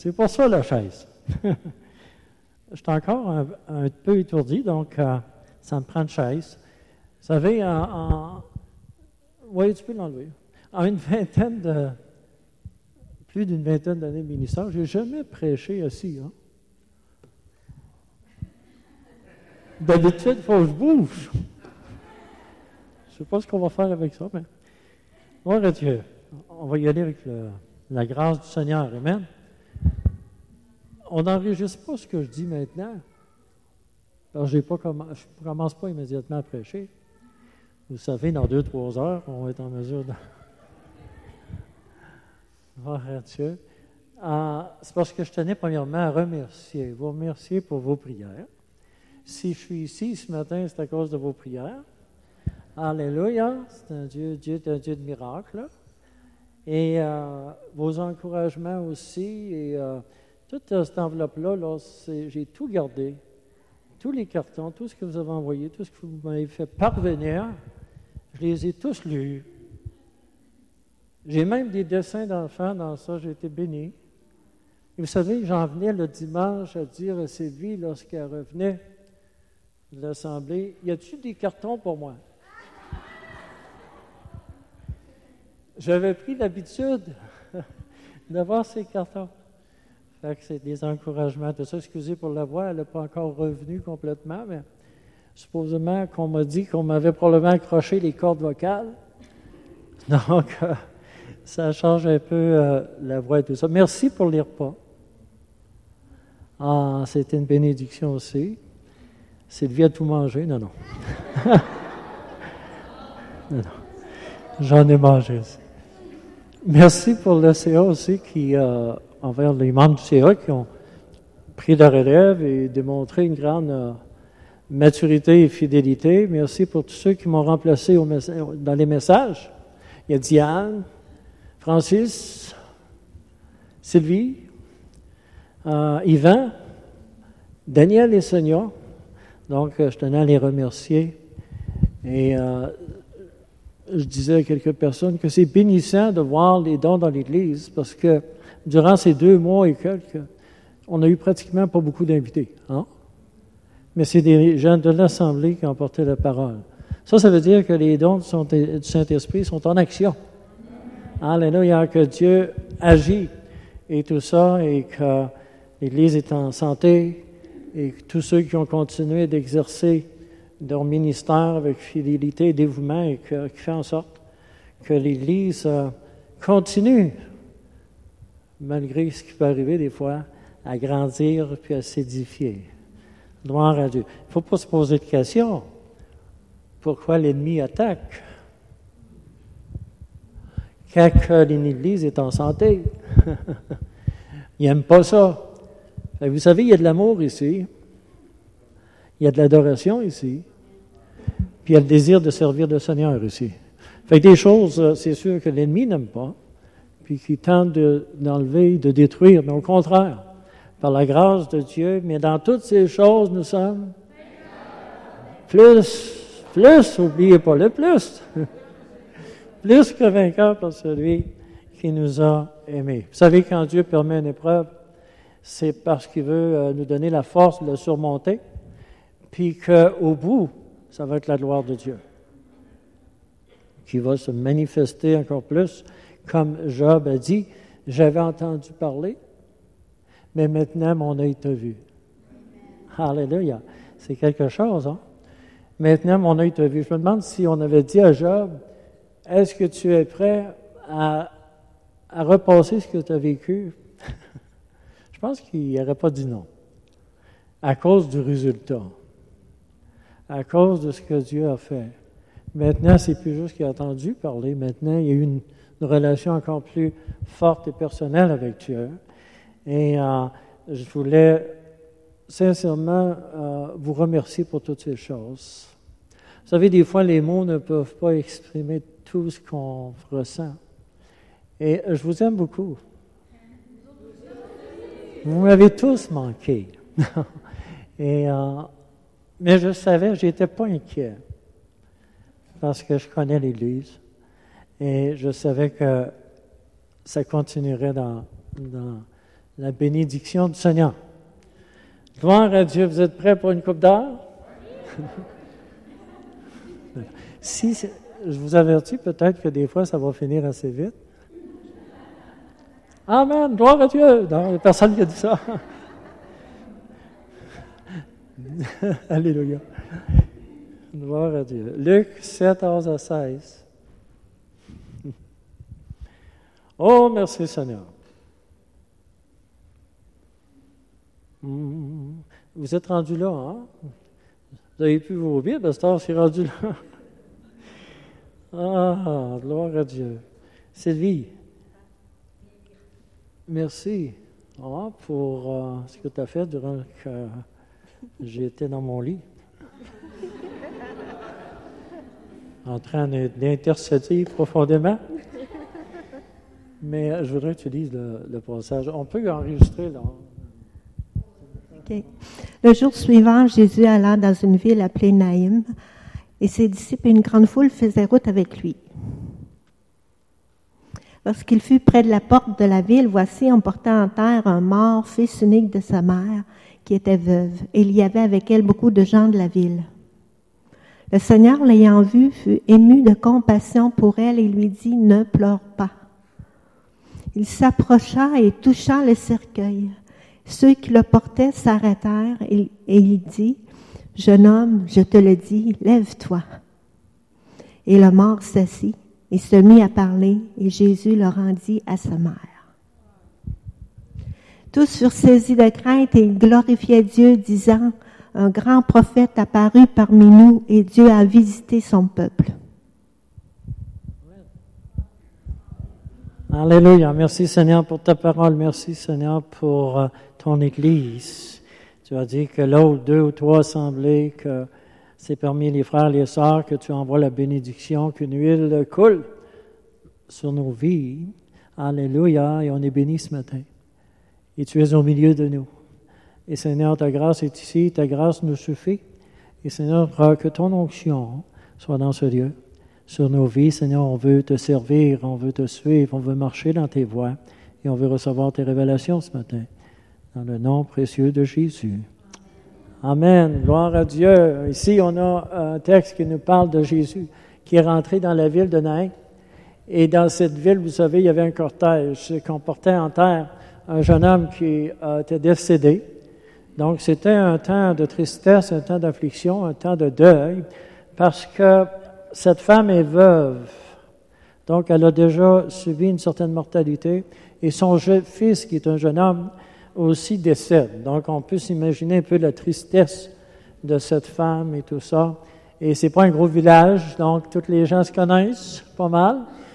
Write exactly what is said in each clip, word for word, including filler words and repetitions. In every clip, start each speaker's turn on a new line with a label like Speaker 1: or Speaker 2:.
Speaker 1: C'est pour ça la chaise. Je suis encore un, un peu étourdi, donc euh, ça me prend une chaise. Vous savez, en, en oui, tu peux l'enlever. En une vingtaine de, plus d'une vingtaine d'années de ministère, je n'ai jamais prêché assis. Hein? D'habitude, il faut que je bouge. Je ne sais pas ce qu'on va faire avec ça, mais gloire à Dieu. On va y aller avec le, la grâce du Seigneur. Amen. On n'enregistre pas ce que je dis maintenant. Alors, j'ai pas comm- je ne commence pas immédiatement à prêcher. Vous savez, dans deux, trois heures, on va être en mesure de... Gloire à Dieu. Euh, c'est parce que je tenais premièrement à remercier, vous remercier pour vos prières. Si je suis ici ce matin, c'est à cause de vos prières. Alléluia. C'est un Dieu, Dieu est un Dieu de miracles. Et euh, vos encouragements aussi. Et euh, toute cette enveloppe-là, là, c'est, j'ai tout gardé. Tous les cartons, tout ce que vous avez envoyé, tout ce que vous m'avez fait parvenir, je les ai tous lus. J'ai même des dessins d'enfants dans ça, j'ai été béni. Et vous savez, j'en venais le dimanche à dire à Sylvie, lorsqu'elle revenait de l'Assemblée, « Y a-t-il des cartons pour moi? » J'avais pris l'habitude d'avoir ces cartons. Fait que c'est des encouragements, tout ça. Excusez pour la voix, elle n'est pas encore revenue complètement, mais supposément qu'on m'a dit qu'on m'avait probablement accroché les cordes vocales. Donc, euh, ça change un peu euh, la voix et tout ça. Merci pour les repas. Ah, c'était une bénédiction aussi. Sylvie a tout mangé. Non, non. non, non. J'en ai mangé aussi. Merci pour le C A aussi, qui, euh, envers les membres du C A qui ont pris la relève et démontré une grande euh, maturité et fidélité. Merci pour tous ceux qui m'ont remplacé au messa- dans les messages. Il y a Diane, Francis, Sylvie, euh, Yvan, Daniel et Sonia. Donc, euh, je tenais à les remercier. Et euh, je disais à quelques personnes que c'est bénissant de voir les dons dans l'Église parce que durant ces deux mois et quelques, on a eu pratiquement pas beaucoup d'invités. Hein? Mais c'est des gens de l'Assemblée qui ont porté la parole. Ça, ça veut dire que les dons du Saint-Esprit sont en action. Alléluia, que Dieu agit et tout ça, et que l'Église est en santé, et que tous ceux qui ont continué d'exercer leur ministère avec fidélité et dévouement, et que, qui fait en sorte que l'Église euh, continue, malgré ce qui peut arriver des fois, à grandir puis à s'édifier. Gloire à Dieu. Il ne faut pas se poser de questions. Pourquoi l'ennemi attaque? Quand l'Église est en santé. Il n'aime pas ça. Vous savez, il y a de l'amour ici. Il y a de l'adoration ici. Puis il y a le désir de servir le Seigneur ici. Fait que des choses, c'est sûr que l'ennemi n'aime pas, puis qui tente de, d'enlever, de détruire. Mais au contraire, par la grâce de Dieu, mais dans toutes ces choses, nous sommes plus, plus, n'oubliez pas le plus, plus que vainqueurs par celui qui nous a aimés. Vous savez, quand Dieu permet une épreuve, c'est parce qu'il veut nous donner la force de le surmonter, puis qu'au bout, ça va être la gloire de Dieu, qui va se manifester encore plus, comme Job a dit, « J'avais entendu parler, mais maintenant mon œil t'a vu. » Alléluia! C'est quelque chose, hein? Maintenant mon œil t'a vu. Je me demande si on avait dit à Job, « Est-ce que tu es prêt à, à repasser ce que tu as vécu? » Je pense qu'il n'aurait pas dit non, à cause du résultat, à cause de ce que Dieu a fait. Maintenant, c'est plus juste qu'il a entendu parler. Maintenant, il y a eu une, une relation encore plus forte et personnelle avec Dieu. Et euh, je voulais sincèrement euh, vous remercier pour toutes ces choses. Vous savez, des fois, les mots ne peuvent pas exprimer tout ce qu'on ressent. Et je vous aime beaucoup. Vous m'avez tous manqué. Et, euh, mais je savais, je n'étais pas inquiet. Parce que je connais l'Église. Et je savais que ça continuerait dans, dans la bénédiction du Seigneur. Gloire à Dieu. Vous êtes prêts pour une coupe d'heure? Si, je vous avertis, peut-être que des fois, ça va finir assez vite. Amen. Gloire à Dieu. Non, il n'y a personne qui a dit ça. Alléluia. Gloire à Dieu. Luc sept, onze à seize. Oh, merci Seigneur. Vous êtes rendu là, hein? Vous avez pu vous oublier, pasteur, c'est rendu là. Ah, gloire à Dieu. Sylvie, merci ah, pour euh, ce que tu as fait durant que j'étais dans mon lit. En train d'intercéder profondément. Mais je voudrais que tu lises le, le passage. On peut enregistrer, là.
Speaker 2: Okay. Le jour suivant, Jésus alla dans une ville appelée Naïm, et ses disciples et une grande foule faisaient route avec lui. Lorsqu'il fut près de la porte de la ville, voici, on portait en terre un mort, fils unique de sa mère, qui était veuve, et il y avait avec elle beaucoup de gens de la ville. Le Seigneur, l'ayant vue, fut ému de compassion pour elle et lui dit « Ne pleure pas ». Il s'approcha et toucha le cercueil. Ceux qui le portaient s'arrêtèrent et, et il dit « Jeune homme, je te le dis, lève-toi ». Et le mort s'assit et se mit à parler, et Jésus le rendit à sa mère. Tous furent saisis de crainte et ils glorifiaient Dieu, disant « Un grand prophète apparut parmi nous et Dieu a visité son peuple. »
Speaker 1: Alléluia. Merci Seigneur pour ta parole. Merci Seigneur pour euh, ton Église. Tu as dit que là où deux ou trois semblaient, que c'est parmi les frères et les sœurs que tu envoies la bénédiction, qu'une huile coule sur nos vies. Alléluia. Et on est bénis ce matin. Et tu es au milieu de nous. Et Seigneur, ta grâce est ici. Ta grâce nous suffit. Et Seigneur, que ton onction soit dans ce lieu. Sur nos vies, Seigneur, on veut te servir, on veut te suivre, on veut marcher dans tes voies et on veut recevoir tes révélations ce matin. Dans le nom précieux de Jésus. Amen. Gloire à Dieu. Ici, on a un texte qui nous parle de Jésus qui est rentré dans la ville de Naïm. Et dans cette ville, vous savez, il y avait un cortège qu'on portait en terre un jeune homme qui euh, était décédé. Donc, c'était un temps de tristesse, un temps d'affliction, un temps de deuil, parce que cette femme est veuve, donc elle a déjà subi une certaine mortalité, et son fils, qui est un jeune homme, aussi décède. Donc on peut s'imaginer un peu la tristesse de cette femme et tout ça. Et c'est pas un gros village, donc tous les gens se connaissent pas mal,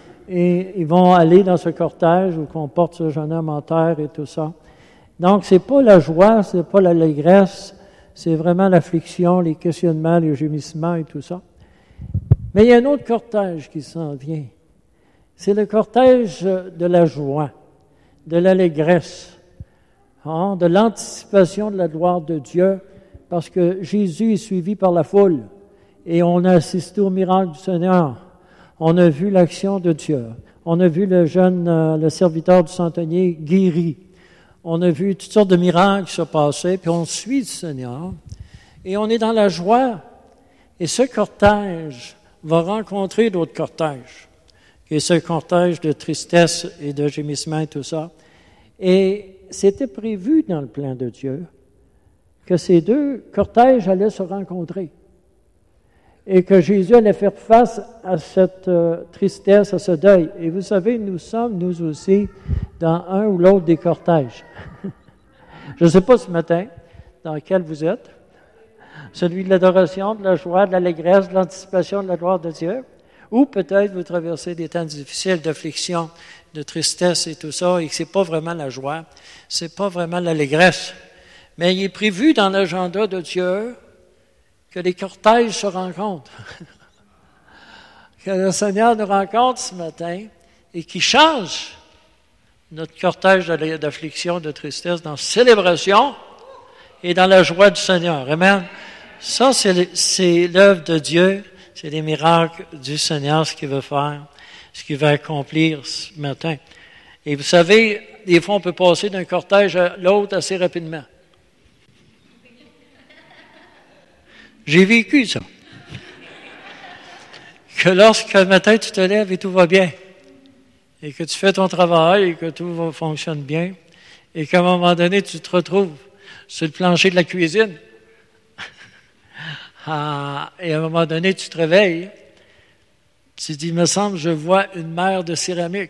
Speaker 1: et ils vont aller dans ce cortège où on porte ce jeune homme en terre et tout ça. Donc c'est pas la joie, c'est pas l'allégresse, c'est vraiment l'affliction, les questionnements, les gémissements et tout ça. Mais il y a un autre cortège qui s'en vient. C'est le cortège de la joie, de l'allégresse, hein, de l'anticipation de la gloire de Dieu, parce que Jésus est suivi par la foule et on a assisté au miracle du Seigneur. On a vu l'action de Dieu. On a vu le jeune, euh, le serviteur du centenier guéri. On a vu toutes sortes de miracles se passer, puis on suit le Seigneur et on est dans la joie. Et ce cortège va rencontrer d'autres cortèges, qui est ce cortège de tristesse et de gémissement et tout ça. Et c'était prévu dans le plan de Dieu que ces deux cortèges allaient se rencontrer et que Jésus allait faire face à cette euh, tristesse, à ce deuil. Et vous savez, nous sommes, nous aussi, dans un ou l'autre des cortèges. Je ne sais pas ce matin dans lequel vous êtes. Celui de l'adoration, de la joie, de l'allégresse, de l'anticipation de la gloire de Dieu. Ou peut-être vous traversez des temps difficiles d'affliction, de tristesse et tout ça, et que c'est pas vraiment la joie, c'est pas vraiment l'allégresse. Mais il est prévu dans l'agenda de Dieu que les cortèges se rencontrent. Que le Seigneur nous rencontre ce matin et qu'il change notre cortège d'affliction, de tristesse, dans célébration et dans la joie du Seigneur. Amen. Ça, c'est, c'est l'œuvre de Dieu, c'est les miracles du Seigneur, ce qu'il veut faire, ce qu'il va accomplir ce matin. Et vous savez, des fois, on peut passer d'un cortège à l'autre assez rapidement. J'ai vécu ça. Que lorsque le matin, tu te lèves et tout va bien, et que tu fais ton travail et que tout va, fonctionne bien, et qu'à un moment donné, tu te retrouves sur le plancher de la cuisine, ah, et à un moment donné, tu te réveilles, tu te dis, il me semble, je vois une mer de céramique.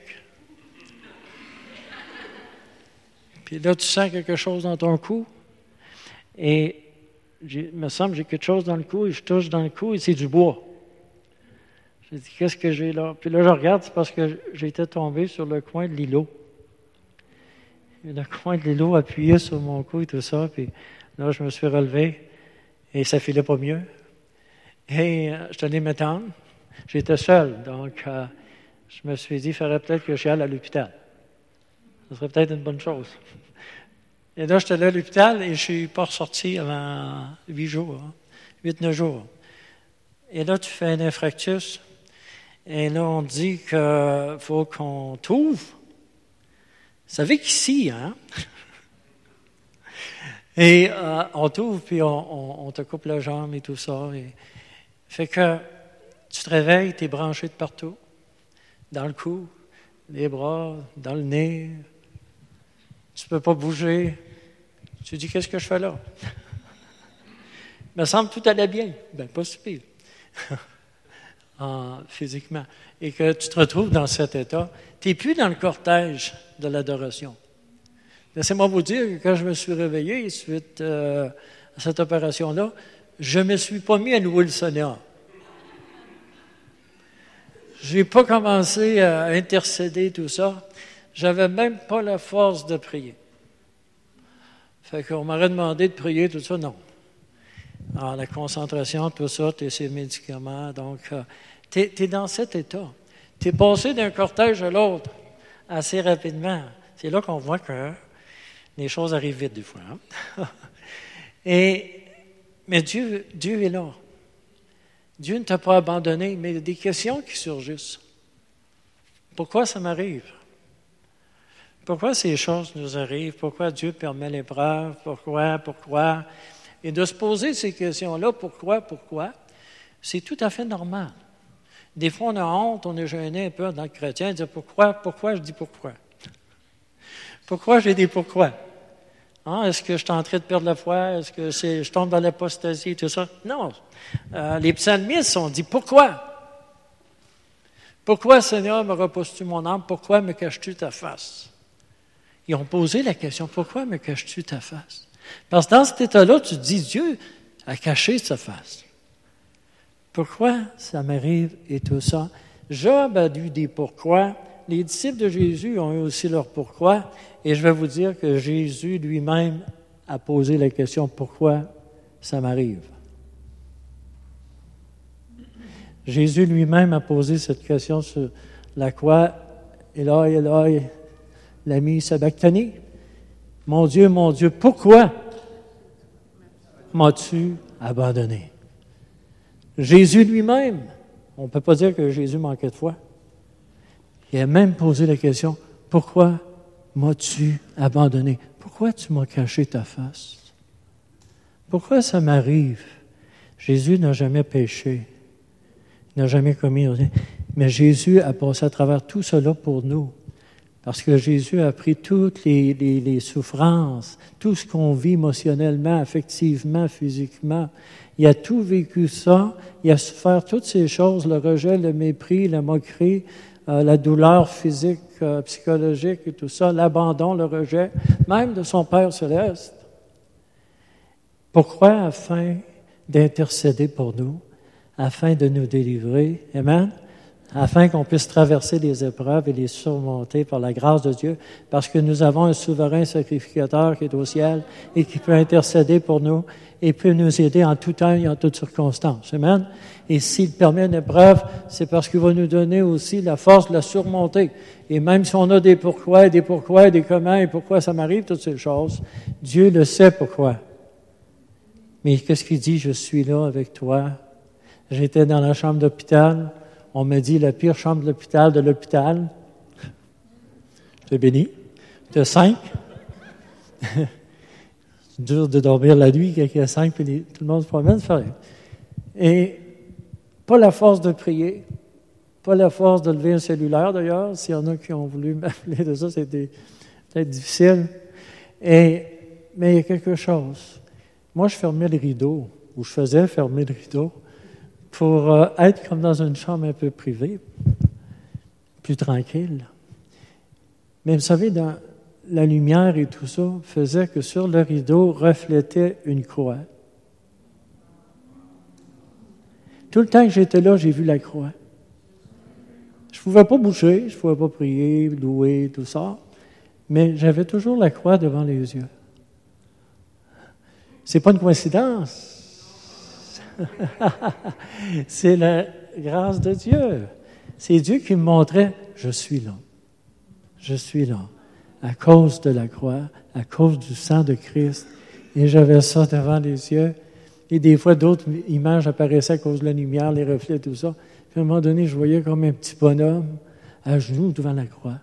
Speaker 1: Puis là, tu sens quelque chose dans ton cou, et il me semble, j'ai quelque chose dans le cou, et je touche dans le cou, et c'est du bois. J'ai dit, qu'est-ce que j'ai là? Puis là, je regarde, c'est parce que j'étais tombé sur le coin de l'îlot. Et le coin de l'îlot appuyé sur mon cou et tout ça, puis là, je me suis relevé, et ça filait pas mieux. Et euh, je tenais m'étendre. J'étais seul, donc euh, je me suis dit, il faudrait peut-être que j'aille à l'hôpital. Ce serait peut-être une bonne chose. Et là, j'étais allé à l'hôpital et je suis pas ressorti avant huit jours, hein, huit, neuf jours. Et là, tu fais un infarctus. Et là, on dit qu'il faut qu'on t'ouvre. Vous savez qu'ici, hein? Et euh, on t'ouvre, puis on, on, on te coupe la jambe et tout ça. Et fait que tu te réveilles, tu es branché de partout. Dans le cou, les bras, dans le nez. Tu ne peux pas bouger. Tu te dis, qu'est-ce que je fais là? Il me semble que tout allait bien. Bien, pas si pire. En, physiquement, et que tu te retrouves dans cet état, tu n'es plus dans le cortège de l'adoration. Laissez-moi vous dire que quand je me suis réveillé suite euh, à cette opération-là, je ne me suis pas mis à louer le Seigneur. Je n'ai pas commencé à intercéder, tout ça. J'avais même pas la force de prier. Fait qu'on m'aurait demandé de prier, tout ça, non. Alors, la concentration, tout ça, tu ces médicaments. Donc, euh, tu es dans cet état. Tu es passé d'un cortège à l'autre assez rapidement. C'est là qu'on voit que les choses arrivent vite des fois. Hein? Et, mais Dieu, Dieu est là. Dieu ne t'a pas abandonné, mais il y a des questions qui surgissent. Pourquoi ça m'arrive? Pourquoi ces choses nous arrivent? Pourquoi Dieu permet l'épreuve? Pourquoi? Pourquoi? Et de se poser ces questions-là, pourquoi, pourquoi, c'est tout à fait normal. Des fois, on a honte, on est gêné un peu dans le chrétien, de dire pourquoi, pourquoi, je dis pourquoi. Pourquoi j'ai des pourquoi? Hein, est-ce que je suis en train de perdre la foi? Est-ce que c'est, je tombe dans l'apostasie, tout ça? Non. Euh, les psalmistes ont dit pourquoi? Pourquoi, Seigneur, me reposes-tu mon âme? Pourquoi me caches-tu ta face? Ils ont posé la question, pourquoi me caches-tu ta face? Parce que dans cet état-là, tu te dis, Dieu a caché sa face. Pourquoi ça m'arrive et tout ça? Job a eu des pourquoi. Les disciples de Jésus ont eu aussi leur pourquoi. Et je vais vous dire que Jésus lui-même a posé la question, pourquoi ça m'arrive? Jésus lui-même a posé cette question sur la croix. Éloi, Éloi, lami sabachthani. Mon Dieu, mon Dieu, pourquoi m'as-tu abandonné? Jésus lui-même, on ne peut pas dire que Jésus manquait de foi. Il a même posé la question, pourquoi m'as-tu abandonné? Pourquoi tu m'as caché ta face? Pourquoi ça m'arrive? Jésus n'a jamais péché, il n'a jamais commis, mais Jésus a passé à travers tout cela pour nous. Parce que Jésus a pris toutes les, les, les souffrances, tout ce qu'on vit émotionnellement, affectivement, physiquement. Il a tout vécu ça. Il a souffert toutes ces choses, le rejet, le mépris, la moquerie, euh, la douleur physique, euh, psychologique et tout ça, l'abandon, le rejet, même de son Père céleste. Pourquoi? Afin d'intercéder pour nous, afin de nous délivrer. Amen? Afin qu'on puisse traverser les épreuves et les surmonter par la grâce de Dieu, parce que nous avons un souverain sacrificateur qui est au ciel et qui peut intercéder pour nous et peut nous aider en tout temps et en toutes circonstances. Amen. Et s'il permet une épreuve, c'est parce qu'il va nous donner aussi la force de la surmonter. Et même si on a des pourquoi, des pourquoi, des comment et pourquoi ça m'arrive, toutes ces choses, Dieu le sait pourquoi. Mais qu'est-ce qu'il dit? Je suis là avec toi. J'étais dans la chambre d'hôpital. On m'a dit la pire chambre de l'hôpital de l'hôpital. C'est béni. de cinq. C'est dur de dormir la nuit quand il y a cinq, puis les, tout le monde se promène, c'est rien. Et pas la force de prier, pas la force de lever un cellulaire d'ailleurs. S'il y en a qui ont voulu m'appeler de ça, c'était peut-être difficile. Et, mais il y a quelque chose. Moi, je fermais le rideau, ou je faisais fermer le rideau, pour euh, être comme dans une chambre un peu privée, plus tranquille. Mais vous savez, dans la lumière et tout ça faisait que sur le rideau reflétait une croix. Tout le temps que j'étais là, j'ai vu la croix. Je ne pouvais pas bouger, je ne pouvais pas prier, louer, tout ça, mais j'avais toujours la croix devant les yeux. C'est pas une coïncidence. C'est la grâce de Dieu. C'est Dieu qui me montrait, je suis là. Je suis là. À cause de la croix, à cause du sang de Christ. Et j'avais ça devant les yeux. Et des fois, d'autres images apparaissaient à cause de la lumière, les reflets, tout ça. Puis à un moment donné, je voyais comme un petit bonhomme à genoux devant la croix,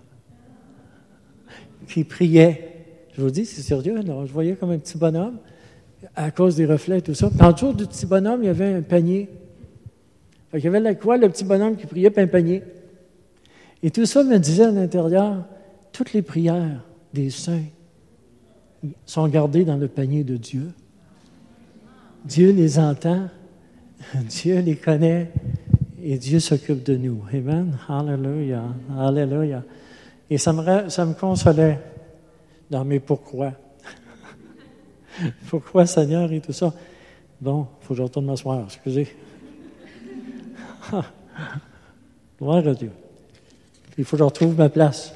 Speaker 1: qui priait. Je vous dis, c'est sérieux, non? Je voyais comme un petit bonhomme à cause des reflets, tout ça. Puis autour du petit bonhomme, il y avait un panier. Fait qu'il y avait la croix, le petit bonhomme qui priait, puis un panier. Et tout ça me disait à l'intérieur, toutes les prières des saints sont gardées dans le panier de Dieu. Dieu les entend, Dieu les connaît et Dieu s'occupe de nous. Amen. Alléluia. Alléluia. Et ça me, ça me consolait dans mes pourquoi. Pourquoi, Seigneur, et tout ça. Bon, il faut que je retourne m'asseoir, excusez. Gloire à Dieu. Il faut que je retrouve ma place.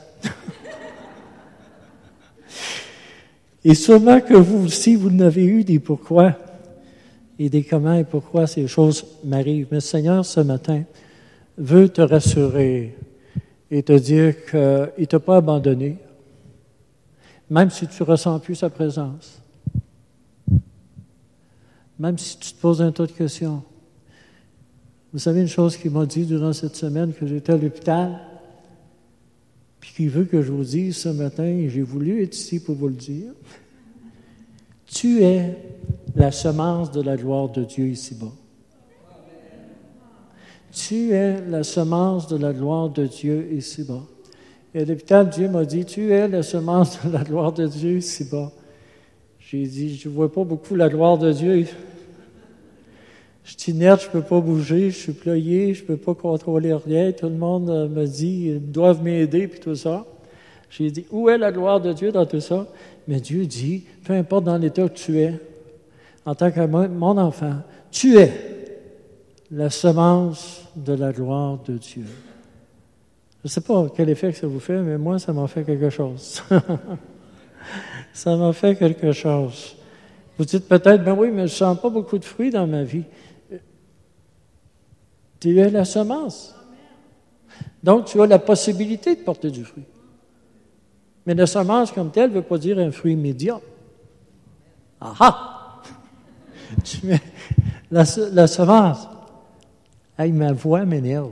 Speaker 1: Et sûrement que vous aussi, vous n'avez eu des pourquoi et des comment et pourquoi ces choses m'arrivent. Mais le Seigneur, ce matin, veut te rassurer et te dire qu'il ne t'a pas abandonné, même si tu ne ressens plus sa présence, même si tu te poses un tas de questions. Vous savez une chose qu'il m'a dit durant cette semaine que j'étais à l'hôpital, puis qu'il veut que je vous dise ce matin, et j'ai voulu être ici pour vous le dire. Tu es la semence de la gloire de Dieu ici-bas. Tu es la semence de la gloire de Dieu ici-bas. Et à l'hôpital, Dieu m'a dit, tu es la semence de la gloire de Dieu ici-bas. J'ai dit, je ne vois pas beaucoup la gloire de Dieu. Je suis inerte, je ne peux pas bouger, je suis ployé, je ne peux pas contrôler rien. Tout le monde me dit, ils doivent m'aider, puis tout ça. J'ai dit, où est la gloire de Dieu dans tout ça? Mais Dieu dit, peu importe dans l'état que tu es, en tant que mon enfant, tu es la semence de la gloire de Dieu. Je ne sais pas quel effet que ça vous fait, mais moi, ça m'a fait quelque chose. Ça m'a fait quelque chose. Vous dites peut-être, ben oui, mais je ne sens pas beaucoup de fruits dans ma vie. Tu es la semence. Donc, tu as la possibilité de porter du fruit. Mais la semence comme telle ne veut pas dire un fruit immédiat. Ah ah! Tu mets la, la semence. Hey, ma voix m'énerve.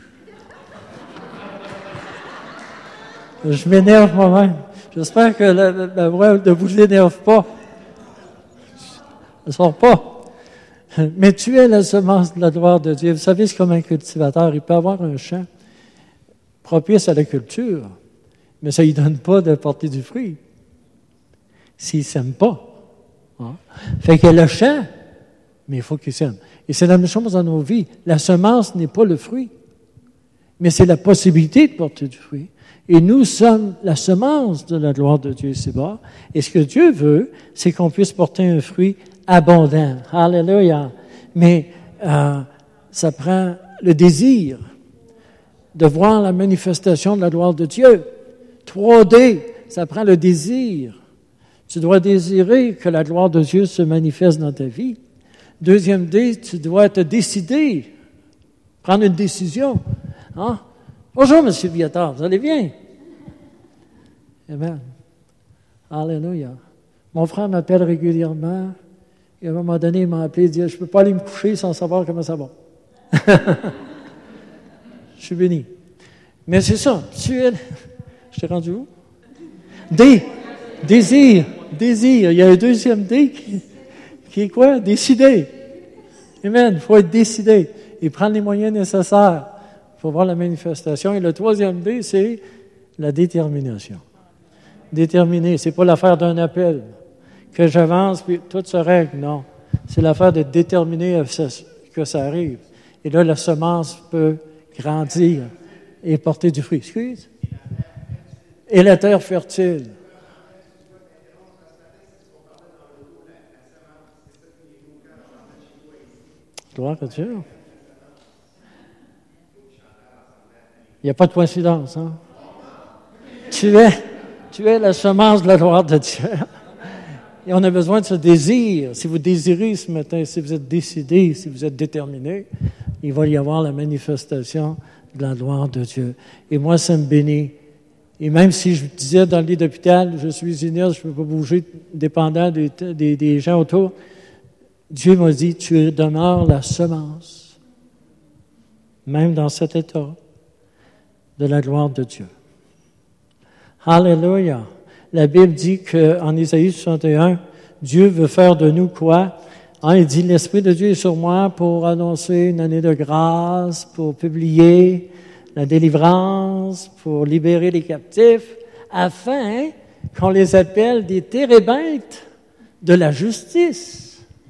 Speaker 1: Je m'énerve moi-même. J'espère que la, la, la voix ne vous énerve pas. Elle ne sort pas. Mais tu es la semence de la gloire de Dieu. Vous savez, c'est comme un cultivateur. Il peut avoir un champ propice à la culture, mais ça ne lui donne pas de porter du fruit s'il ne sème pas. Hein? Fait que le champ, mais il faut qu'il sème. Et c'est la même chose dans nos vies. La semence n'est pas le fruit, mais c'est la possibilité de porter du fruit. Et nous sommes la semence de la gloire de Dieu ici-bas. Et ce que Dieu veut, c'est qu'on puisse porter un fruit abondant. Alléluia. Mais euh, ça prend le désir de voir la manifestation de la gloire de Dieu. trois D, ça prend le désir. Tu dois désirer que la gloire de Dieu se manifeste dans ta vie. Deuxième D, tu dois te décider, prendre une décision. Hein? Bonjour, M. Viator, vous allez bien? Amen. Alléluia. Mon frère m'appelle régulièrement. Et à un moment donné, il m'a appelé et dit, je ne peux pas aller me coucher sans savoir comment ça va. Je suis béni. Mais c'est ça. Tu es... Je t'ai rendu où? D. Désir. Désir. Il y a un deuxième D qui, qui est quoi? Décider. Amen. Il faut être décidé et prendre les moyens nécessaires pour voir la manifestation. Et le troisième D, c'est la détermination. Déterminer, c'est pas l'affaire d'un appel. Que j'avance, puis tout se règle, non. C'est l'affaire d'être déterminé à ce que ça arrive. Et là, la semence peut grandir et porter du fruit. Excuse? Et la terre fertile. Gloire à Dieu. Il n'y a pas de coïncidence, hein? Tu es, tu es la semence de la gloire de Dieu. Et on a besoin de ce désir. Si vous désirez ce matin, si vous êtes décidé, si vous êtes déterminé, il va y avoir la manifestation de la gloire de Dieu. Et moi, ça me bénit. Et même si je disais dans le lit d'hôpital, je suis inerte, je ne peux pas bouger, dépendant des, des, des gens autour, Dieu m'a dit, tu demeures la semence, même dans cet état, de la gloire de Dieu. Alléluia. La Bible dit qu'en Isaïe soixante et un, Dieu veut faire de nous quoi? Hein, il dit, l'Esprit de Dieu est sur moi pour annoncer une année de grâce, pour publier la délivrance, pour libérer les captifs, afin qu'on les appelle des térébintes de la justice.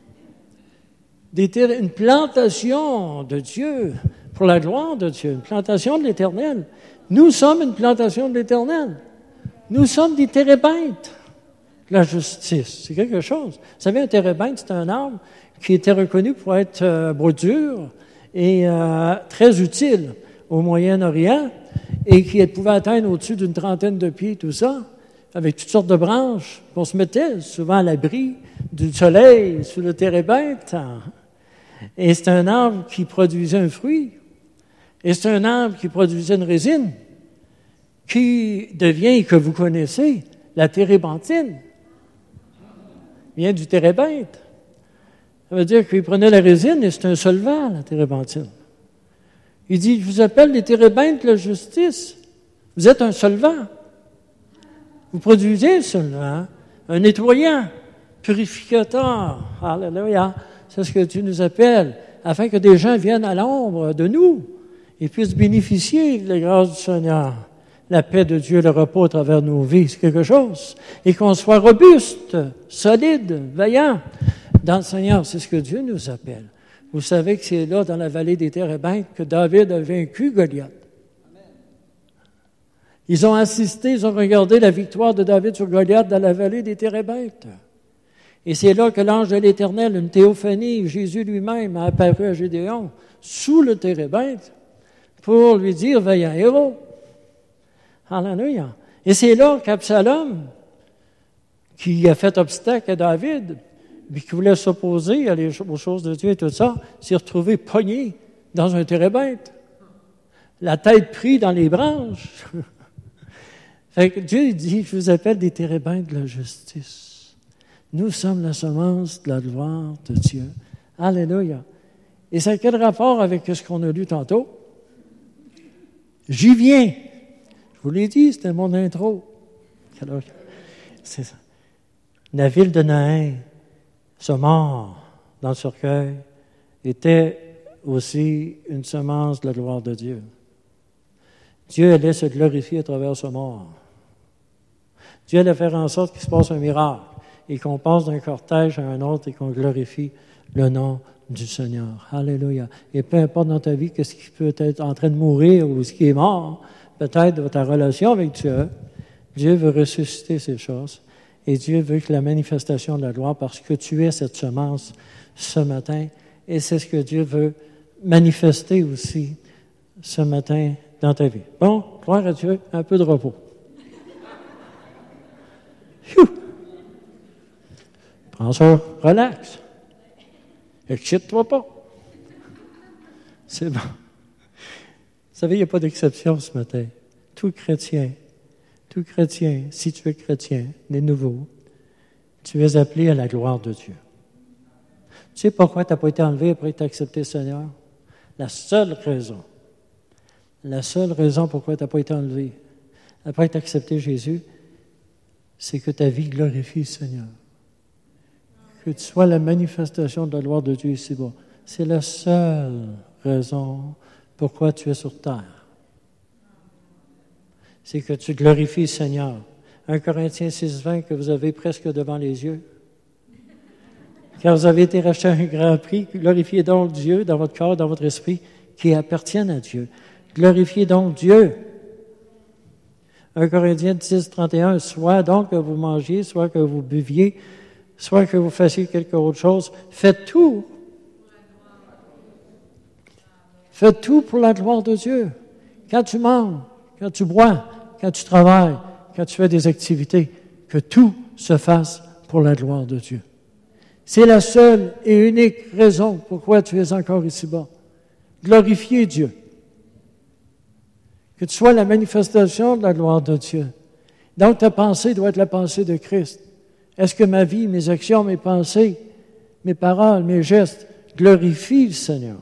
Speaker 1: Des terre, une plantation de Dieu, pour la gloire de Dieu, une plantation de l'Éternel. Nous sommes une plantation de l'Éternel. Nous sommes des térébintes de la justice. C'est quelque chose. Vous savez, un térébinthe, c'est un arbre qui était reconnu pour être euh, beau dur et euh, très utile au Moyen-Orient et qui pouvait atteindre au-dessus d'une trentaine de pieds, tout ça, avec toutes sortes de branches. On se mettait souvent à l'abri du soleil sous le térébinthe. Et c'est un arbre qui produisait un fruit. Et c'est un arbre qui produisait une résine qui devient, que vous connaissez, la térébenthine. Vient du térébinthe. Ça veut dire qu'il prenait la résine et c'est un solvant, la térébenthine. Il dit, je vous appelle les térébintes de la justice. Vous êtes un solvant. Vous produisez un solvant, un nettoyant, purificateur. Alléluia. C'est ce que Dieu nous appelle, afin que des gens viennent à l'ombre de nous et puissent bénéficier de la grâce du Seigneur. La paix de Dieu, le repos à travers nos vies, c'est quelque chose. Et qu'on soit robuste, solide, vaillant dans le Seigneur. C'est ce que Dieu nous appelle. Vous savez que c'est là, dans la vallée des térébintes, que David a vaincu Goliath. Ils ont assisté, ils ont regardé la victoire de David sur Goliath dans la vallée des térébintes. Et c'est là que l'ange de l'Éternel, une théophanie, Jésus lui-même a apparu à Gédéon, sous le térébinthe, pour lui dire, vaillant héros. Alléluia. Et c'est là qu'Absalom, qui a fait obstacle à David, puis qui voulait s'opposer aux choses de Dieu et tout ça, s'est retrouvé pogné dans un térébinthe, la tête prise dans les branches. Fait que Dieu dit, je vous appelle des térébintes de la justice. Nous sommes la semence de la gloire de Dieu. Alléluia. Et ça a quel rapport avec ce qu'on a lu tantôt? J'y viens. Je vous l'ai dit, c'était mon intro. Alors, c'est ça. La ville de Naïn, ce mort dans le cercueil, était aussi une semence de la gloire de Dieu. Dieu allait se glorifier à travers ce mort. Dieu allait faire en sorte qu'il se passe un miracle et qu'on passe d'un cortège à un autre et qu'on glorifie le nom du Seigneur. Alléluia. Et peu importe dans ta vie qu'est-ce qui peut être en train de mourir ou ce qui est mort, peut-être de ta relation avec Dieu, Dieu veut ressusciter ces choses et Dieu veut que la manifestation de la gloire, parce que tu es cette semence ce matin, et c'est ce que Dieu veut manifester aussi ce matin dans ta vie. Bon, gloire à Dieu, un peu de repos. Phew. Prends ça, relax. Excite-toi pas. C'est bon. Vous savez, il n'y a pas d'exception ce matin. Tout chrétien, tout chrétien, si tu es chrétien, né nouveau, tu es appelé à la gloire de Dieu. Tu sais pourquoi tu n'as pas été enlevé après que tu as accepté le Seigneur? La seule raison, la seule raison pourquoi tu n'as pas été enlevé après que tu as accepté Jésus, c'est que ta vie glorifie le Seigneur. Que tu sois la manifestation de la gloire de Dieu ici-bas. C'est la seule raison pourquoi tu es sur terre. C'est que tu glorifies le Seigneur. un Corinthiens six, vingt que vous avez presque devant les yeux. Car vous avez été rachetés à un grand prix, glorifiez donc Dieu dans votre corps, dans votre esprit, qui appartiennent à Dieu. Glorifiez donc Dieu. un Corinthiens dix, trente et un, soit donc que vous mangiez, soit que vous buviez, soit que vous fassiez quelque autre chose, faites tout. Faites tout pour la gloire de Dieu. Quand tu manges, quand tu bois, quand tu travailles, quand tu fais des activités, que tout se fasse pour la gloire de Dieu. C'est la seule et unique raison pourquoi tu es encore ici-bas. Glorifier Dieu. Que tu sois la manifestation de la gloire de Dieu. Donc, ta pensée doit être la pensée de Christ. Est-ce que ma vie, mes actions, mes pensées, mes paroles, mes gestes glorifient le Seigneur?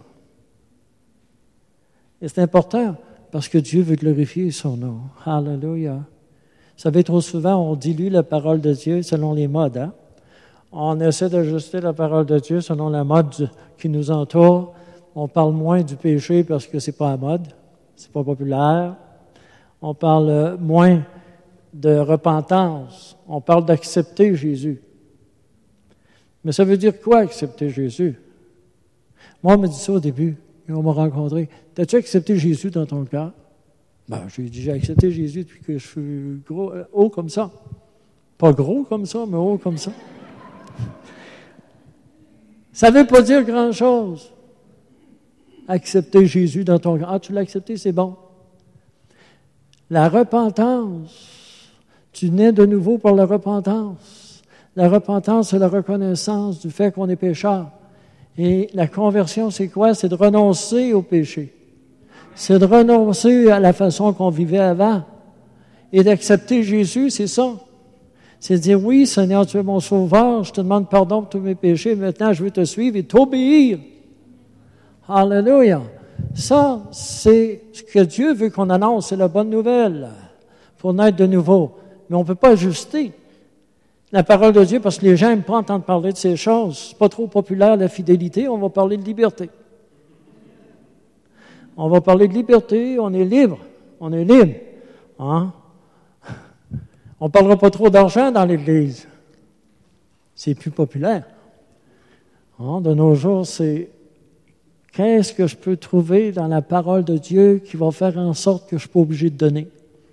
Speaker 1: Et c'est important parce que Dieu veut glorifier son nom. Alléluia. Vous savez, trop souvent, on dilue la parole de Dieu selon les modes. Hein? On essaie d'ajuster la parole de Dieu selon la mode qui nous entoure. On parle moins du péché parce que c'est pas à mode, c'est pas populaire. On parle moins de repentance. On parle d'accepter Jésus. Mais ça veut dire quoi, accepter Jésus? Moi, on me dit ça au début, et on m'a rencontré. T'as-tu accepté Jésus dans ton cœur? Ben, j'ai dit, j'ai accepté Jésus depuis que je suis gros, euh, haut comme ça. Pas gros comme ça, mais haut comme ça. Ça ne veut pas dire grand-chose. Accepter Jésus dans ton cœur. Ah, tu l'as accepté, c'est bon. La repentance, tu nais de nouveau par la repentance. La repentance, c'est la reconnaissance du fait qu'on est pécheur. Et la conversion, c'est quoi? C'est de renoncer au péché. C'est de renoncer à la façon qu'on vivait avant. Et d'accepter Jésus, c'est ça. C'est de dire, oui, Seigneur, tu es mon sauveur, je te demande pardon pour tous mes péchés, maintenant je veux te suivre et t'obéir. Alléluia. Ça, c'est ce que Dieu veut qu'on annonce, c'est la bonne nouvelle pour naître de nouveau. Mais on ne peut pas ajuster la parole de Dieu parce que les gens n'aiment pas entendre parler de ces choses. C'est pas trop populaire, la fidélité, on va parler de liberté. On va parler de liberté, on est libre, on est libre. Hein? On ne parlera pas trop d'argent dans l'Église. C'est plus populaire. Hein? De nos jours, c'est qu'est-ce que je peux trouver dans la parole de Dieu qui va faire en sorte que je ne suis pas obligé de donner?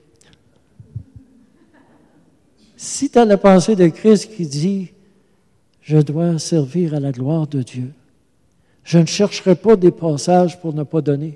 Speaker 1: Si tu as la pensée de Christ qui dit « Je dois servir à la gloire de Dieu », je ne chercherai pas des passages pour ne pas donner.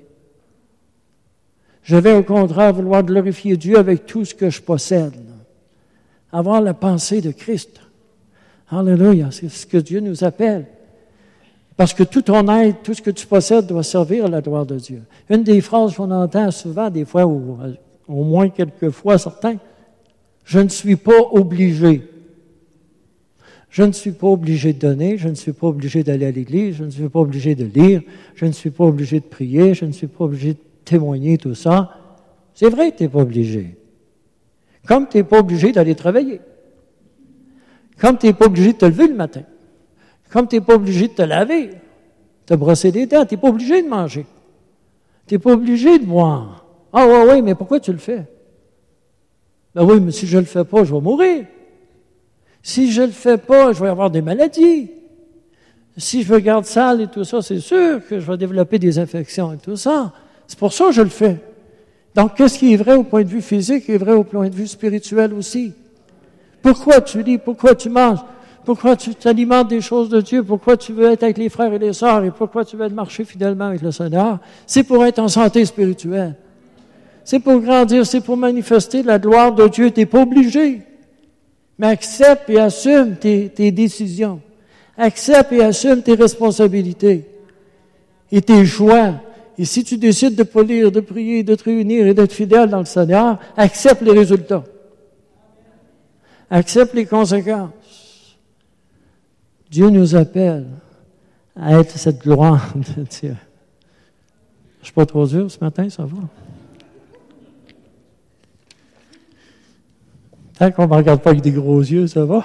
Speaker 1: Je vais au contraire vouloir glorifier Dieu avec tout ce que je possède. Avoir la pensée de Christ. Alléluia, c'est ce que Dieu nous appelle. Parce que tout ton être, tout ce que tu possèdes doit servir à la gloire de Dieu. Une des phrases qu'on entend souvent, des fois, ou au moins quelques fois certains, « Je ne suis pas obligé ». Je ne suis pas obligé de donner, je ne suis pas obligé d'aller à l'église, je ne suis pas obligé de lire, je ne suis pas obligé de prier, je ne suis pas obligé de témoigner, tout ça. C'est vrai que tu n'es pas obligé. Comme tu n'es pas obligé d'aller travailler. Comme tu n'es pas obligé de te lever le matin. Comme tu n'es pas obligé de te laver, de te brosser les dents, tu n'es pas obligé de manger. Tu n'es pas obligé de boire. Ah oui, oui, mais pourquoi tu le fais? Ben oui, mais si je ne le fais pas, je vais mourir. Si je ne le fais pas, je vais avoir des maladies. Si je me garde sale et tout ça, c'est sûr que je vais développer des infections et tout ça. C'est pour ça que je le fais. Donc, qu'est-ce qui est vrai au point de vue physique est vrai au point de vue spirituel aussi. Pourquoi tu lis? Pourquoi tu manges? Pourquoi tu t'alimentes des choses de Dieu? Pourquoi tu veux être avec les frères et les sœurs? Et pourquoi tu veux marcher fidèlement avec le Seigneur? C'est pour être en santé spirituelle. C'est pour grandir, c'est pour manifester la gloire de Dieu. Tu n'es pas obligé. Mais accepte et assume tes, tes décisions. Accepte et assume tes responsabilités et tes choix. Et si tu décides de pas lire, de prier, de te réunir et d'être fidèle dans le Seigneur, accepte les résultats. Accepte les conséquences. Dieu nous appelle à être cette gloire de Dieu. Je ne suis pas trop dur ce matin, ça va? Tant qu'on ne me regarde pas avec des gros yeux, ça va?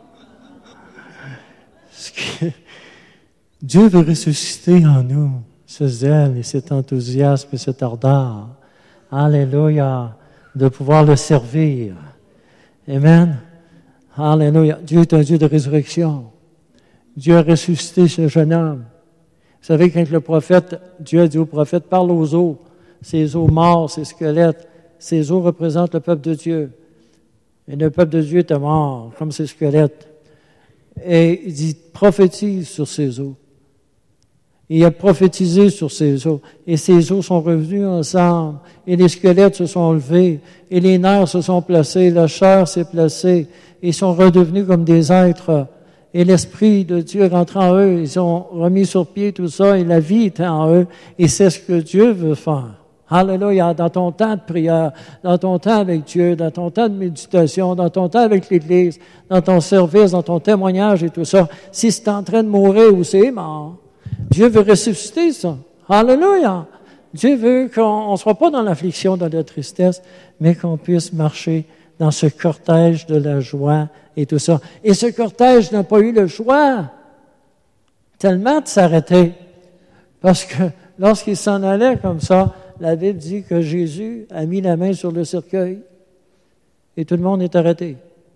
Speaker 1: Dieu veut ressusciter en nous ce zèle et cet enthousiasme et cette ardeur. Alléluia, de pouvoir le servir. Amen. Alléluia. Dieu est un Dieu de résurrection. Dieu a ressuscité ce jeune homme. Vous savez, quand le prophète, Dieu a dit au prophète, parle aux os, ces os morts, ces squelettes, ces os représentent le peuple de Dieu. Et le peuple de Dieu était mort, comme ces squelettes. Et il dit, prophétise sur ces os. Il a prophétisé sur ces os. Et ces os sont revenus ensemble. Et les squelettes se sont levés. Et les nerfs se sont placés. La chair s'est placée. Ils sont redevenus comme des êtres. Et l'Esprit de Dieu est rentré en eux. Ils ont remis sur pied tout ça. Et la vie était en eux. Et c'est ce que Dieu veut faire. Alléluia. Dans ton temps de prière, dans ton temps avec Dieu, dans ton temps de méditation, dans ton temps avec l'Église, dans ton service, dans ton témoignage et tout ça, si c'est en train de mourir ou c'est mort, Dieu veut ressusciter ça. Alléluia. Dieu veut qu'on ne soit pas dans l'affliction, dans la tristesse, mais qu'on puisse marcher dans ce cortège de la joie et tout ça. Et ce cortège n'a pas eu le choix tellement de s'arrêter. Parce que lorsqu'il s'en allait comme ça, la Bible dit que Jésus a mis la main sur le cercueil et tout le monde est arrêté.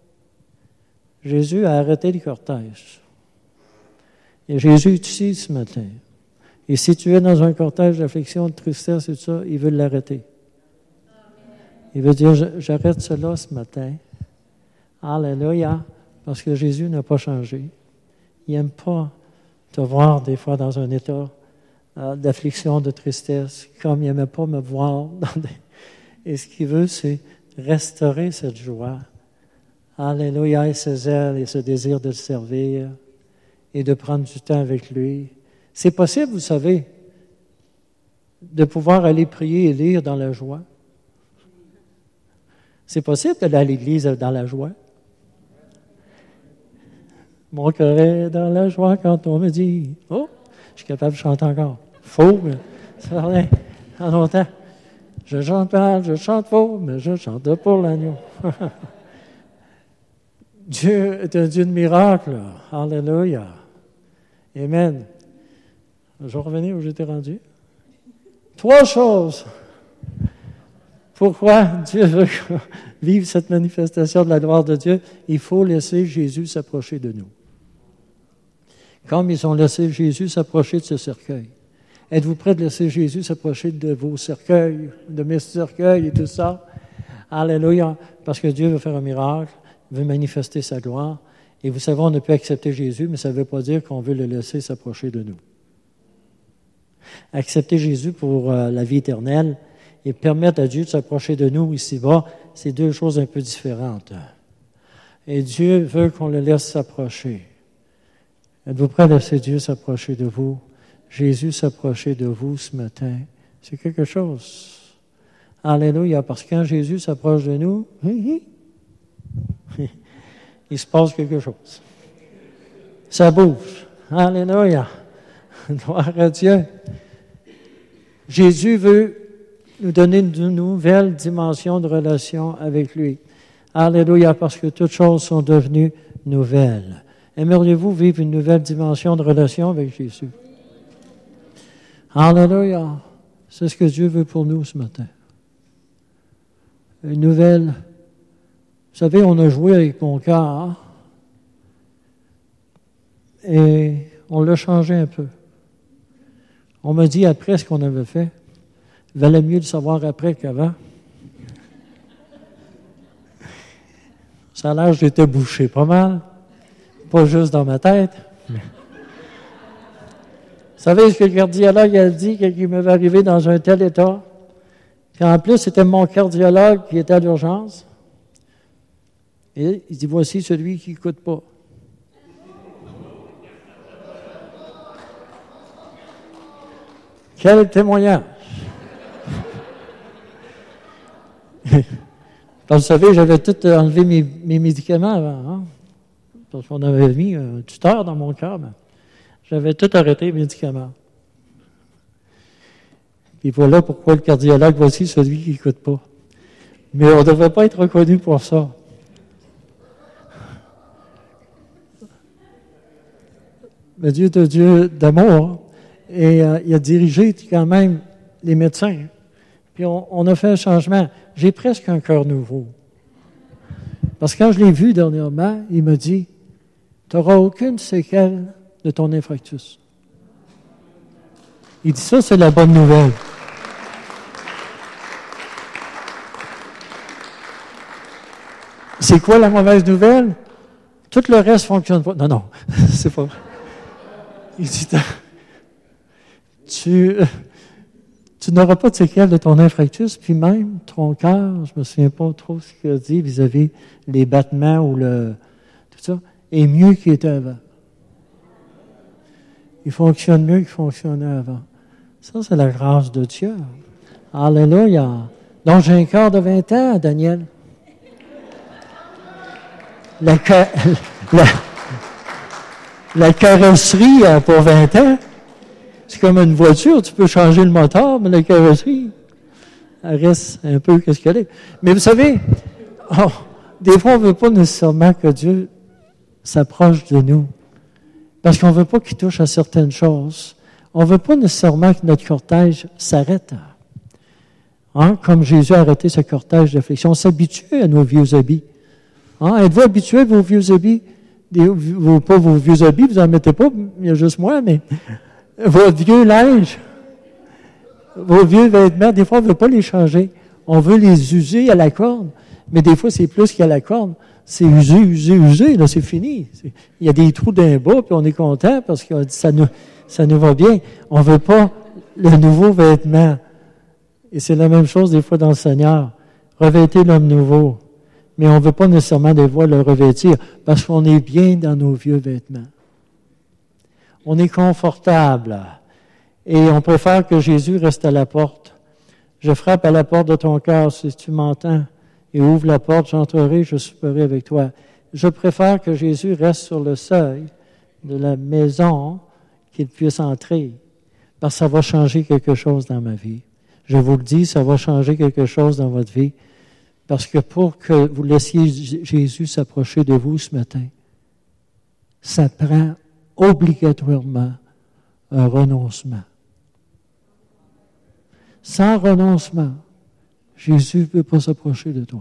Speaker 1: Jésus a arrêté le cortège. Et Jésus est ici ce matin. Et si tu es dans un cortège d'affliction, de tristesse et tout ça, il veut l'arrêter. Il veut dire, j'arrête cela ce matin. Alléluia. Parce que Jésus n'a pas changé. Il n'aime pas te voir des fois dans un état euh, d'affliction, de tristesse, comme il n'aimait pas me voir. Dans des... Et ce qu'il veut, c'est restaurer cette joie. Alléluia. Et ce zèle et ce désir de le servir et de prendre du temps avec lui. C'est possible, vous savez, de pouvoir aller prier et lire dans la joie. C'est possible d'aller à l'église dans la joie. Mon cœur est dans la joie quand on me dit « Oh, je suis capable de chanter encore. » Faux, mais ça va rien. En longtemps. Je chante mal, je chante faux, mais je chante pour l'agneau. Dieu est un Dieu de miracles. Alléluia. Amen. Je vais revenir où j'étais rendu. Trois choses. Pourquoi Dieu veut vivre cette manifestation de la gloire de Dieu? Il faut laisser Jésus s'approcher de nous. Comme ils ont laissé Jésus s'approcher de ce cercueil. Êtes-vous prêts de laisser Jésus s'approcher de vos cercueils, de mes cercueils et tout ça? Alléluia. Parce que Dieu veut faire un miracle, veut manifester sa gloire. Et vous savez, on ne peut accepter Jésus, mais ça ne veut pas dire qu'on veut le laisser s'approcher de nous. Accepter Jésus pour euh, la vie éternelle et permettre à Dieu de s'approcher de nous ici-bas, c'est deux choses un peu différentes. Et Dieu veut qu'on le laisse s'approcher. Êtes-vous prêts à laisser Dieu s'approcher de vous? Jésus s'approcher de vous ce matin. C'est quelque chose. Alléluia, parce que quand Jésus s'approche de nous, il se passe quelque chose. Ça bouge. Alléluia. Gloire à Dieu. Jésus veut nous donner une nouvelle dimension de relation avec lui. Alléluia, parce que toutes choses sont devenues nouvelles. Aimeriez-vous vivre une nouvelle dimension de relation avec Jésus? Alléluia. C'est ce que Dieu veut pour nous ce matin. Une nouvelle... Vous savez, on a joué avec mon cœur et on l'a changé un peu. On m'a dit après ce qu'on avait fait, il valait mieux le savoir après qu'avant. Ça a l'air que j'étais bouché pas mal, pas juste dans ma tête. Mais... Vous savez ce que le cardiologue a dit quand il m'avait arrivé dans un tel état? Qu'en plus, c'était mon cardiologue qui était à l'urgence. Et il dit, voici celui qui n'écoute pas. Quel témoignage! Parce que vous savez, j'avais tout enlevé mes, mes médicaments avant. Hein? Parce qu'on avait mis un tuteur dans mon cœur. Ben, j'avais tout arrêté les médicaments. Puis voilà pourquoi le cardiologue, voici celui qui n'écoute pas. Mais on ne devrait pas être reconnu pour ça. Mais Dieu est un Dieu d'amour et euh, il a dirigé quand même les médecins. Puis on, on a fait un changement. J'ai presque un cœur nouveau. Parce que quand je l'ai vu dernièrement, il m'a dit, tu n'auras aucune séquelle de ton infarctus. Il dit ça, c'est la bonne nouvelle. C'est quoi la mauvaise nouvelle? Tout le reste fonctionne pas. Non, non, c'est pas vrai. Il dit, tu, tu n'auras pas de séquelles de ton infarctus, puis même ton cœur, je me souviens pas trop ce qu'il a dit vis-à-vis les battements ou le tout ça, est mieux qu'il était avant. Il fonctionne mieux qu'il fonctionnait avant. Ça, c'est la grâce de Dieu. Alléluia. Donc, j'ai un cœur de vingt ans, Daniel. La, la, la carrosserie pour vingt ans, c'est comme une voiture, tu peux changer le moteur, mais la carrosserie, elle reste un peu qu'est-ce qu'elle est. Mais vous savez, oh, des fois, on ne veut pas nécessairement que Dieu s'approche de nous, parce qu'on ne veut pas qu'il touche à certaines choses. On ne veut pas nécessairement que notre cortège s'arrête. Hein? Comme Jésus a arrêté ce cortège d'affliction. On s'habitue à nos vieux habits. Hein? Êtes-vous habitué à vos vieux habits? Des, vos, pas vos vieux habits, vous n'en mettez pas, il y a juste moi, mais vos vieux linges, vos vieux vêtements, des fois, on ne veut pas les changer. On veut les user à la corde, mais des fois, c'est plus qu'à la corde. C'est usé, usé, usé, là, c'est fini. C'est, il y a des trous d'un bas, puis on est content parce que ça nous, ça nous va bien. On ne veut pas le nouveau vêtement. Et c'est la même chose des fois dans le Seigneur. Revêtez l'homme nouveau. Mais on ne veut pas nécessairement des fois le revêtir parce qu'on est bien dans nos vieux vêtements. On est confortable. Et on préfère que Jésus reste à la porte. Je frappe à la porte de ton cœur si tu m'entends. Et ouvre la porte, j'entrerai, je souperai avec toi. Je préfère que Jésus reste sur le seuil de la maison, qu'il puisse entrer, parce que ça va changer quelque chose dans ma vie. Je vous le dis, ça va changer quelque chose dans votre vie, parce que pour que vous laissiez Jésus s'approcher de vous ce matin, ça prend obligatoirement un renoncement. Sans renoncement, Jésus ne peut pas s'approcher de toi.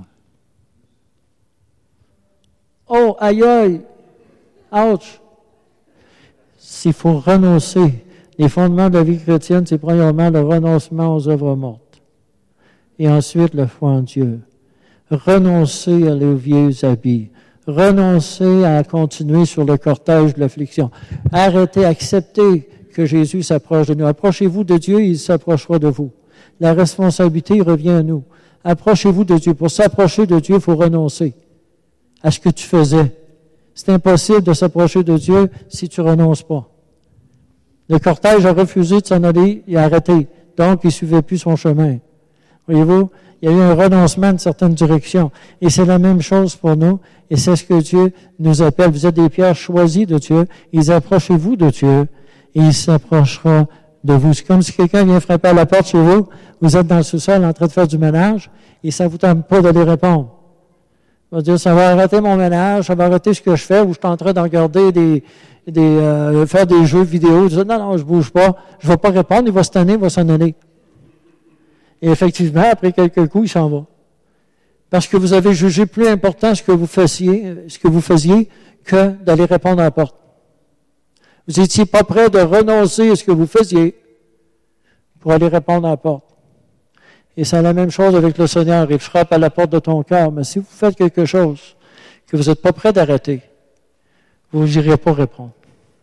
Speaker 1: Oh, aïe, aïe, ouch! S'il faut renoncer, les fondements de la vie chrétienne, c'est premièrement le renoncement aux œuvres mortes. Et ensuite, la foi en Dieu. Renoncer à les vieux habits. Renoncer à continuer sur le cortège de l'affliction. Arrêtez, acceptez que Jésus s'approche de nous. Approchez-vous de Dieu, il s'approchera de vous. La responsabilité revient à nous. Approchez-vous de Dieu. Pour s'approcher de Dieu, il faut renoncer à ce que tu faisais. C'est impossible de s'approcher de Dieu si tu ne renonces pas. Le cortège a refusé de s'en aller et a arrêté. Donc, il ne suivait plus son chemin. Voyez-vous, il y a eu un renoncement de certaines directions. Et c'est la même chose pour nous. Et c'est ce que Dieu nous appelle. Vous êtes des pierres choisies de Dieu. Ils approchez-vous de Dieu et il s'approchera de vous. C'est comme si quelqu'un vient frapper à la porte chez vous. Vous êtes dans le sous-sol en train de faire du ménage et ça ne vous tente pas d'aller répondre. On va dire, ça va arrêter mon ménage, ça va arrêter ce que je fais, ou je suis en train de regarder des, des euh, faire des jeux vidéo. Je dis, non, non, je bouge pas, je ne vais pas répondre, il va se tanner, il va s'en aller. Et effectivement, après quelques coups, il s'en va. Parce que vous avez jugé plus important ce que vous faisiez, ce que vous faisiez que d'aller répondre à la porte. Vous n'étiez pas prêt de renoncer à ce que vous faisiez pour aller répondre à la porte. Et c'est la même chose avec le Seigneur. Il frappe à la porte de ton cœur. Mais si vous faites quelque chose que vous n'êtes pas prêt d'arrêter, vous n'irez pas répondre.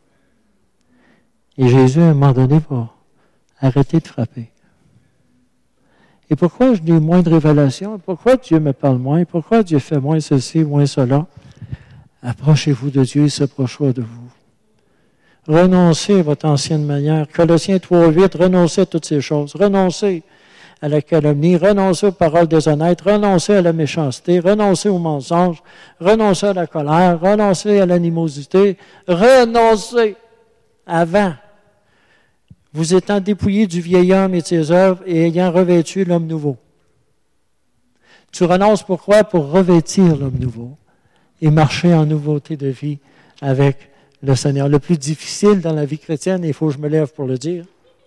Speaker 1: Et Jésus, à un moment donné, va arrêter de frapper. Et pourquoi je n'ai moins de révélations? Pourquoi Dieu me parle moins? Pourquoi Dieu fait moins ceci, moins cela? Approchez-vous de Dieu, il s'approchera de vous. Renoncez à votre ancienne manière. Colossiens trois huit, renoncez à toutes ces choses. Renoncez à la calomnie, renoncez aux paroles déshonnêtes, renoncez à la méchanceté, renoncez aux mensonges, renoncez à la colère, renoncez à l'animosité, renoncez avant, vous étant dépouillé du vieil homme et de ses œuvres et ayant revêtu l'homme nouveau. Tu renonces pourquoi? Pour revêtir l'homme nouveau et marcher en nouveauté de vie avec le Seigneur. Le plus difficile dans la vie chrétienne, il faut que je me lève pour le dire.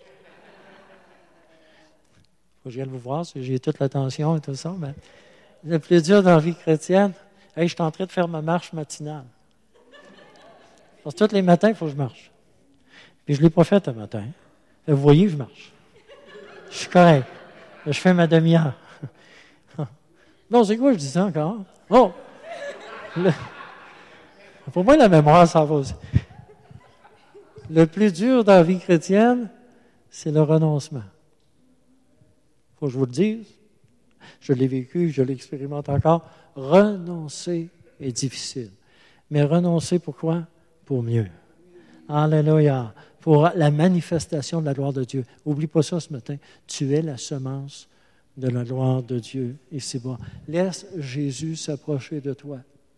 Speaker 1: Il faut que je vienne vous voir, si j'ai toute l'attention et tout ça. Mais le plus dur dans la vie chrétienne, hey, je suis en train de faire ma marche matinale. Parce que tous les matins, il faut que je marche. Puis je ne l'ai pas fait un matin. Vous voyez, je marche. Je suis correct. Je fais ma demi-heure. Non, c'est quoi je dis ça encore? Oh! Le... Pour moi, la mémoire, ça va aussi. Le plus dur dans la vie chrétienne, c'est le renoncement. Il faut que je vous le dise. Je l'ai vécu, je l'expérimente encore. Renoncer est difficile. Mais renoncer pourquoi? Pour mieux. Alléluia. Pour la manifestation de la gloire de Dieu. Oublie pas ça ce matin. Tu es la semence de la gloire de Dieu ici-bas. Laisse Jésus s'approcher de toi.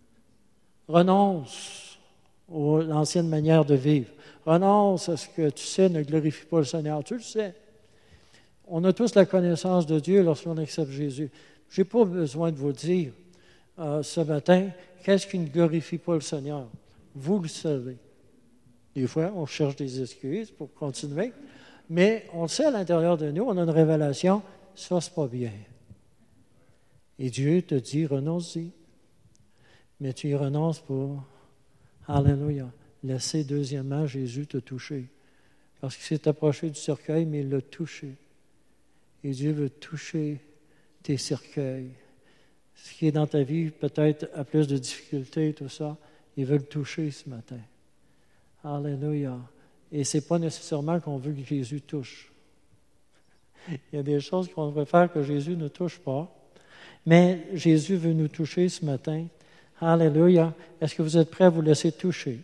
Speaker 1: Renonce à l'ancienne manière de vivre. Renonce à ce que tu sais ne glorifie pas le Seigneur. Tu le sais. On a tous la connaissance de Dieu lorsqu'on accepte Jésus. Je n'ai pas besoin de vous dire euh, ce matin qu'est-ce qui ne glorifie pas le Seigneur. Vous le savez. Des fois, on cherche des excuses pour continuer, mais on le sait à l'intérieur de nous, on a une révélation, ça, c'est pas bien. Et Dieu te dit, renonce-y. Mais tu y renonces pour, alléluia, laisser deuxièmement Jésus te toucher. Parce qu'il s'est approché du cercueil, mais il l'a touché. Et Dieu veut toucher tes cercueils. Ce qui est dans ta vie, peut-être à plus de difficultés, tout ça, il veut le toucher ce matin. Alléluia. Et ce n'est pas nécessairement qu'on veut que Jésus touche. Il y a des choses qu'on devrait faire que Jésus ne touche pas. Mais Jésus veut nous toucher ce matin. Alléluia. Est-ce que vous êtes prêts à vous laisser toucher?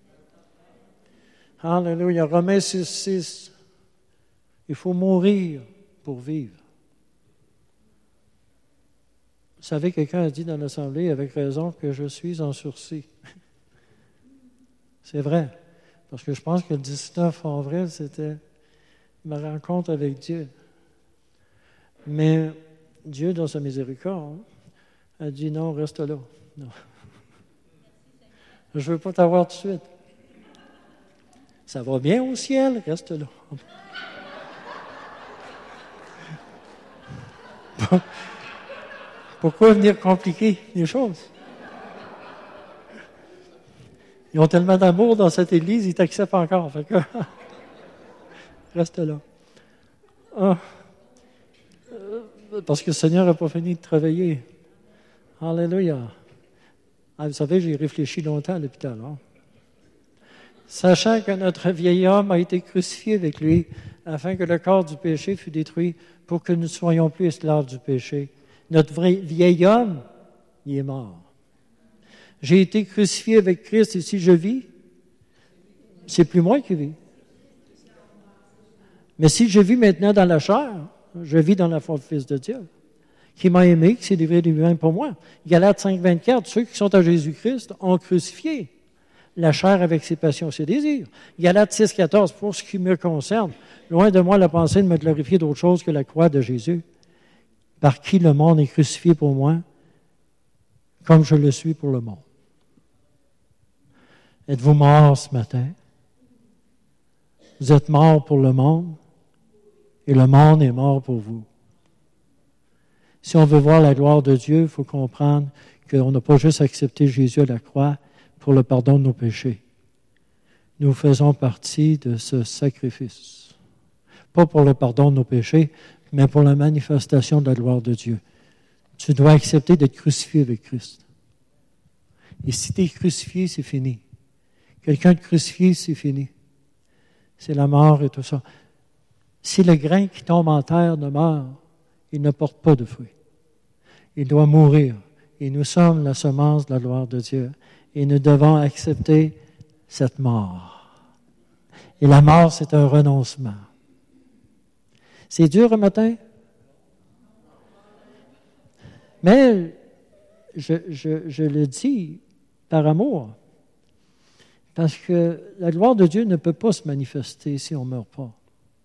Speaker 1: Alléluia. Romains six, six. Il faut mourir pour vivre. Vous savez, quelqu'un a dit dans l'Assemblée avec raison que je suis en sursis. C'est vrai. Parce que je pense que le dix-neuf avril, c'était ma rencontre avec Dieu. Mais Dieu, dans sa miséricorde, a dit non, reste là. Non. Je ne veux pas t'avoir tout de suite. Ça va bien au ciel, reste là. Pourquoi venir compliquer les choses? Ils ont tellement d'amour dans cette église, ils t'acceptent encore. Fait que reste là. Ah. Parce que le Seigneur n'a pas fini de travailler. Alléluia. Ah, vous savez, j'ai réfléchi longtemps à l'hôpital. Hein? Sachant que notre vieil homme a été crucifié avec lui, afin que le corps du péché fût détruit, pour que nous ne soyons plus esclaves du péché. Notre vrai vieil homme, il est mort. J'ai été crucifié avec Christ et si je vis, c'est plus moi qui vis. Mais si je vis maintenant dans la chair, je vis dans la foi du Fils de Dieu, qui m'a aimé, qui s'est livré de lui-même pour moi. Galates cinq, vingt-quatre, ceux qui sont à Jésus-Christ ont crucifié la chair avec ses passions et ses désirs. Galates six, quatorze, pour ce qui me concerne, loin de moi la pensée de me glorifier d'autre chose que la croix de Jésus, par qui le monde est crucifié pour moi, comme je le suis pour le monde. Êtes-vous mort ce matin? Vous êtes mort pour le monde et le monde est mort pour vous. Si on veut voir la gloire de Dieu, il faut comprendre qu'on n'a pas juste accepté Jésus à la croix pour le pardon de nos péchés. Nous faisons partie de ce sacrifice. Pas pour le pardon de nos péchés, mais pour la manifestation de la gloire de Dieu. Tu dois accepter d'être crucifié avec Christ. Et si tu es crucifié, c'est fini. Quelqu'un de crucifié, c'est fini. C'est la mort et tout ça. Si le grain qui tombe en terre ne meurt, il ne porte pas de fruits. Il doit mourir. Et nous sommes la semence de la gloire de Dieu. Et nous devons accepter cette mort. Et la mort, c'est un renoncement. C'est dur un matin? Mais je, je, je le dis par amour. Parce que la gloire de Dieu ne peut pas se manifester si on ne meurt pas.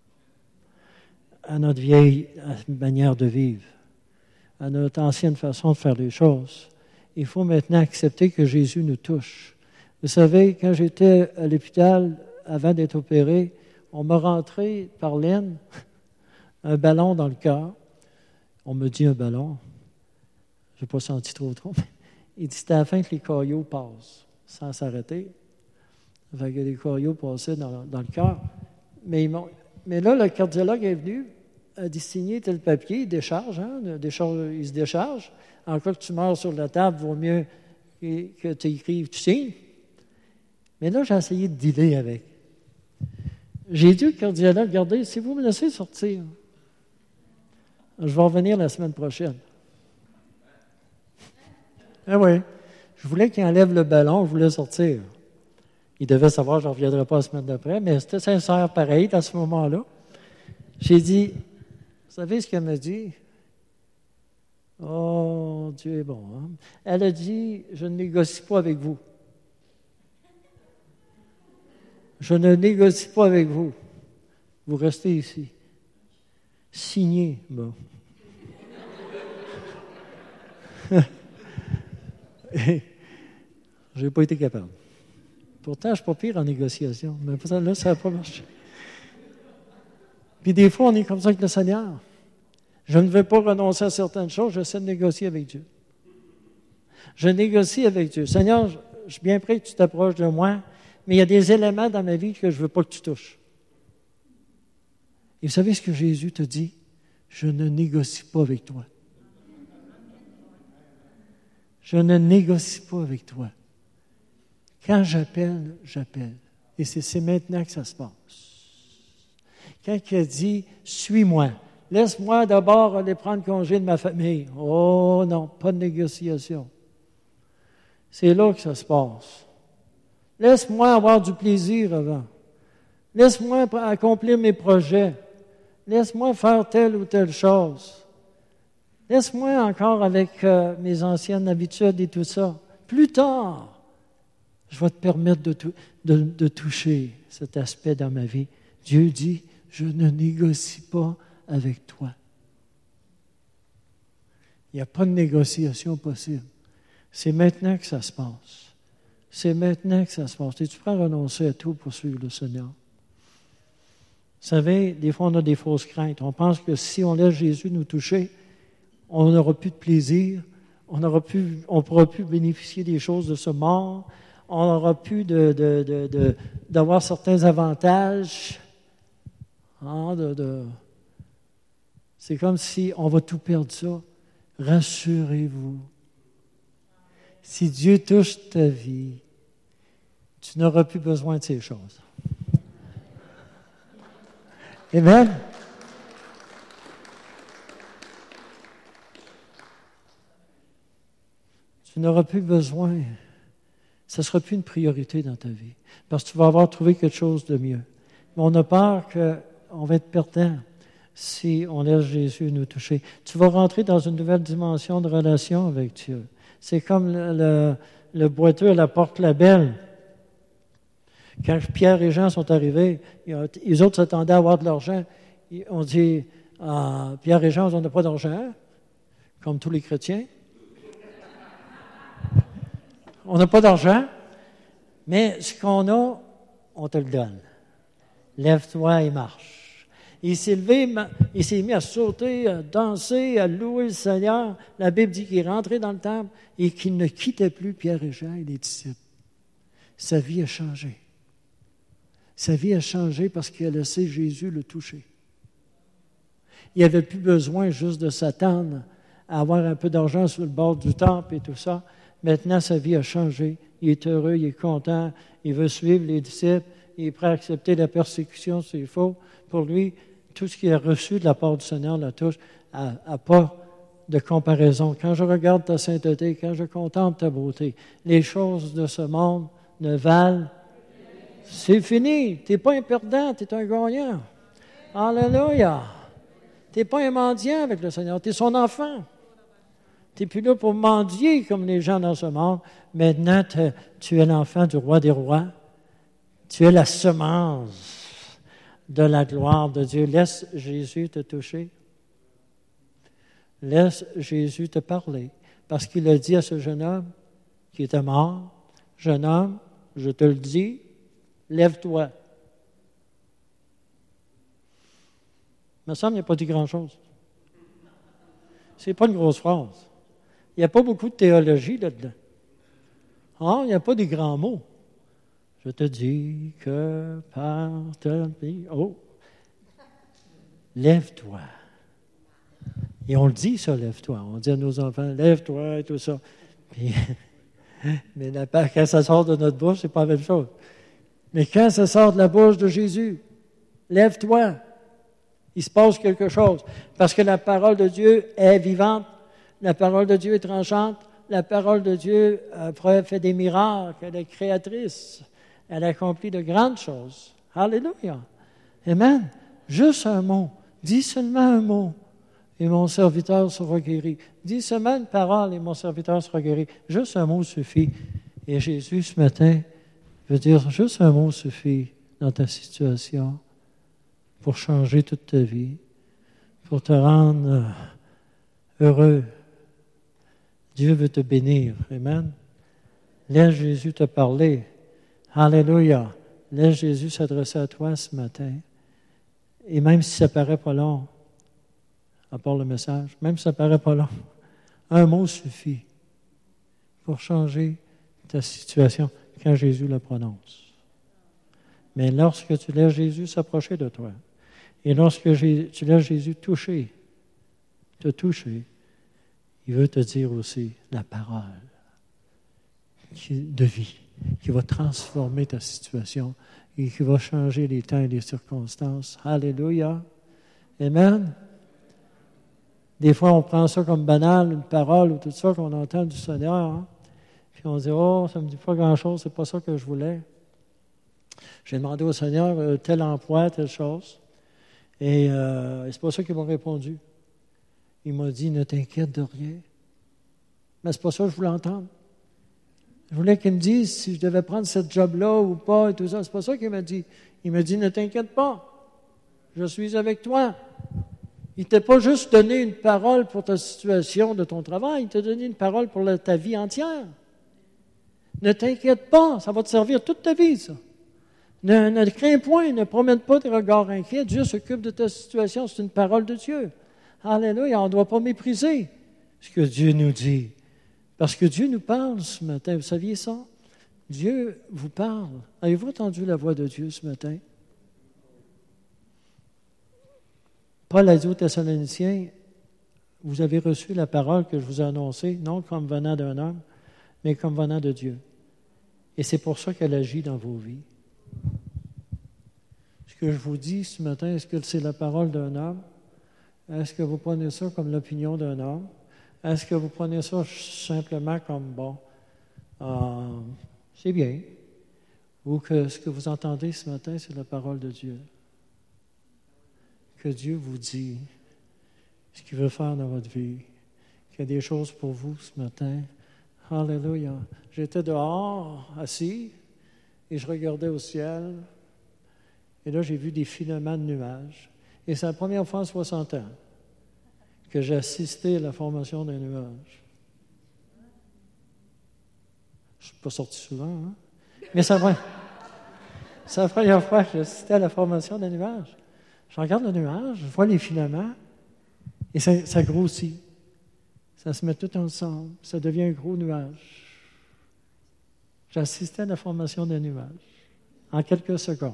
Speaker 1: À notre vieille manière de vivre, à notre ancienne façon de faire les choses. Il faut maintenant accepter que Jésus nous touche. Vous savez, quand j'étais à l'hôpital, avant d'être opéré, on m'a rentré par l'aine un ballon dans le cœur. On me dit un ballon. Je n'ai pas senti trop trop. Il dit c'était afin que les caillots passent sans s'arrêter. Fait que les caillots passaient dans, dans le cœur. Mais, ils m'ont, mais là, le cardiologue est venu, a dit signer tel papier, il décharge, hein, décharge, il se décharge. En cas que tu meurs sur la table, il vaut mieux que tu écrives, tu signes. Mais là, j'ai essayé de dealer avec. J'ai dit au cardiologue, regardez, si vous me laissez sortir, je vais revenir la semaine prochaine. Ah oui, je voulais qu'il enlève le ballon, je voulais sortir. Il devait savoir que je ne reviendrai pas la semaine d'après, mais c'était sincère pareil à ce moment-là. J'ai dit, vous savez ce qu'elle m'a dit? Oh, Dieu est bon. Hein? Elle a dit, je ne négocie pas avec vous. Je ne négocie pas avec vous. Vous restez ici. Signez, bon. Je n'ai pas été capable. Pourtant, je ne suis pas pire en négociation, mais là, ça n'a pas marché. Puis des fois, on est comme ça avec le Seigneur. Je ne veux pas renoncer à certaines choses, j'essaie de négocier avec Dieu. Je négocie avec Dieu. Seigneur, je suis bien prêt que tu t'approches de moi, mais il y a des éléments dans ma vie que je ne veux pas que tu touches. Et vous savez ce que Jésus te dit? Je ne négocie pas avec toi. Je ne négocie pas avec toi. Quand j'appelle, j'appelle. Et c'est, c'est maintenant que ça se passe. Quand il a dit, suis-moi, laisse-moi d'abord aller prendre congé de ma famille. Oh non, pas de négociation. C'est là que ça se passe. Laisse-moi avoir du plaisir avant. Laisse-moi accomplir mes projets. Laisse-moi faire telle ou telle chose. Laisse-moi encore avec euh, mes anciennes habitudes et tout ça. Plus tard, je vais te permettre de, de, de toucher cet aspect dans ma vie. Dieu dit, je ne négocie pas avec toi. Il n'y a pas de négociation possible. C'est maintenant que ça se passe. C'est maintenant que ça se passe. Es-tu prêt à renoncer à tout pour suivre le Seigneur? Vous savez, des fois, on a des fausses craintes. On pense que si on laisse Jésus nous toucher, on n'aura plus de plaisir, on n'aura plus, on ne pourra plus bénéficier des choses de ce monde, on n'aura plus de, de, de, de, d'avoir certains avantages. Hein, de, de, c'est comme si on va tout perdre ça. Rassurez-vous. Si Dieu touche ta vie, tu n'auras plus besoin de ces choses. Amen. Tu n'auras plus besoin. Ça ne sera plus une priorité dans ta vie. Parce que tu vas avoir trouvé quelque chose de mieux. Mais on a peur qu'on va être perdant si on laisse Jésus nous toucher. Tu vas rentrer dans une nouvelle dimension de relation avec Dieu. C'est comme le, le, le boiteux à la porte la belle. Quand Pierre et Jean sont arrivés, les autres s'attendaient à avoir de l'argent. On dit, ah, Pierre et Jean, on n'a pas d'argent, comme tous les chrétiens. On n'a pas d'argent, mais ce qu'on a, on te le donne. Lève-toi et marche. Il s'est levé, il s'est mis à sauter, à danser, à louer le Seigneur. La Bible dit qu'il est rentré dans le temple et qu'il ne quittait plus Pierre et Jean et les disciples. Sa vie a changé. Sa vie a changé parce qu'il a laissé Jésus le toucher. Il n'avait plus besoin juste de s'attendre à avoir un peu d'argent sur le bord du temple et tout ça. Maintenant, sa vie a changé. Il est heureux, il est content, il veut suivre les disciples, il est prêt à accepter la persécution s'il faut. Pour lui, tout ce qu'il a reçu de la part du Seigneur la touche, n'a pas de comparaison. Quand je regarde ta sainteté, quand je contemple ta beauté, les choses de ce monde ne valent. C'est fini. Tu n'es pas un perdant, tu es un gagnant. Alléluia. Tu n'es pas un mendiant avec le Seigneur, tu es son enfant. Tu n'es plus là pour mendier comme les gens dans ce monde. Maintenant, tu es l'enfant du roi des rois. Tu es la semence de la gloire de Dieu. Laisse Jésus te toucher. Laisse Jésus te parler. Parce qu'il a dit à ce jeune homme qui était mort, « Jeune homme, je te le dis, lève-toi. Il me semble qu'il n'a pas dit grand-chose. C'est pas une grosse phrase. Il n'y a pas beaucoup de théologie là-dedans. Ah, il n'y a pas des grands mots. Je te dis que par ta vie... Oh! Lève-toi. Et on le dit, ça, lève-toi. On dit à nos enfants, lève-toi et tout ça. Puis, mais la, quand ça sort de notre bouche, c'est pas la même chose. Mais quand ça sort de la bouche de Jésus, lève-toi. Il se passe quelque chose. Parce que la parole de Dieu est vivante, la parole de Dieu est tranchante, la parole de Dieu euh, fait des miracles, elle est créatrice, elle accomplit de grandes choses. Alléluia. Amen. Juste un mot. Dis seulement un mot et mon serviteur sera guéri. Dis seulement une parole et mon serviteur sera guéri. Juste un mot suffit. Et Jésus, ce matin, veut dire juste un mot suffit dans ta situation pour changer toute ta vie, pour te rendre heureux. Dieu veut te bénir. Amen. Laisse Jésus te parler. Alléluia. Laisse Jésus s'adresser à toi ce matin. Et même si ça paraît pas long, à part le message, même si ça paraît pas long, un mot suffit pour changer ta situation quand Jésus le prononce. Mais lorsque tu laisses Jésus s'approcher de toi, et lorsque tu laisses Jésus toucher, te toucher, il veut te dire aussi la parole de vie qui va transformer ta situation et qui va changer les temps et les circonstances. Alléluia. Amen. Des fois, on prend ça comme banal, une parole ou tout ça qu'on entend du Seigneur. Hein? Puis on dit, oh, ça ne me dit pas grand-chose, c'est pas ça que je voulais. J'ai demandé au Seigneur euh, tel emploi, telle chose. Et euh, c'est pas ça qu'il m'a répondu. Il m'a dit, ne t'inquiète de rien. Mais c'est pas ça que je voulais entendre. Je voulais qu'il me dise si je devais prendre cette job-là ou pas et tout ça. C'est pas ça qu'il m'a dit. Il m'a dit, ne t'inquiète pas. Je suis avec toi. Il ne t'a pas juste donné une parole pour ta situation de ton travail. Il t'a donné une parole pour la, ta vie entière. Ne t'inquiète pas. Ça va te servir toute ta vie, ça. Ne, ne crains point. Ne promène pas tes regards inquiets. Dieu s'occupe de ta situation. C'est une parole de Dieu. Alléluia. On ne doit pas mépriser ce que Dieu nous dit. Parce que Dieu nous parle ce matin. Vous saviez ça? Dieu vous parle. Avez-vous entendu la voix de Dieu ce matin? Paul a dit aux Thessaloniciens, vous avez reçu la parole que je vous ai annoncée, non comme venant d'un homme, mais comme venant de Dieu. Et c'est pour ça qu'elle agit dans vos vies. Ce que je vous dis ce matin, est-ce que c'est la parole d'un homme? Est-ce que vous prenez ça comme l'opinion d'un homme? Est-ce que vous prenez ça simplement comme, bon, euh, c'est bien? Ou que ce que vous entendez ce matin, c'est la parole de Dieu? Que Dieu vous dit ce qu'il veut faire dans votre vie, qu'il y a des choses pour vous ce matin. Alléluia. J'étais dehors, assis, et je regardais au ciel, et là, j'ai vu des filaments de nuages. Et c'est la première fois en soixante ans que j'ai assisté à la formation d'un nuage. Je ne suis pas sorti souvent, hein? Mais c'est la première fois que j'ai assisté à la formation d'un nuage. Je regarde le nuage, je vois les filaments, et ça, ça grossit. Ça se met tout ensemble, ça devient un gros nuage. J'ai assisté à la formation d'un nuage, en quelques secondes.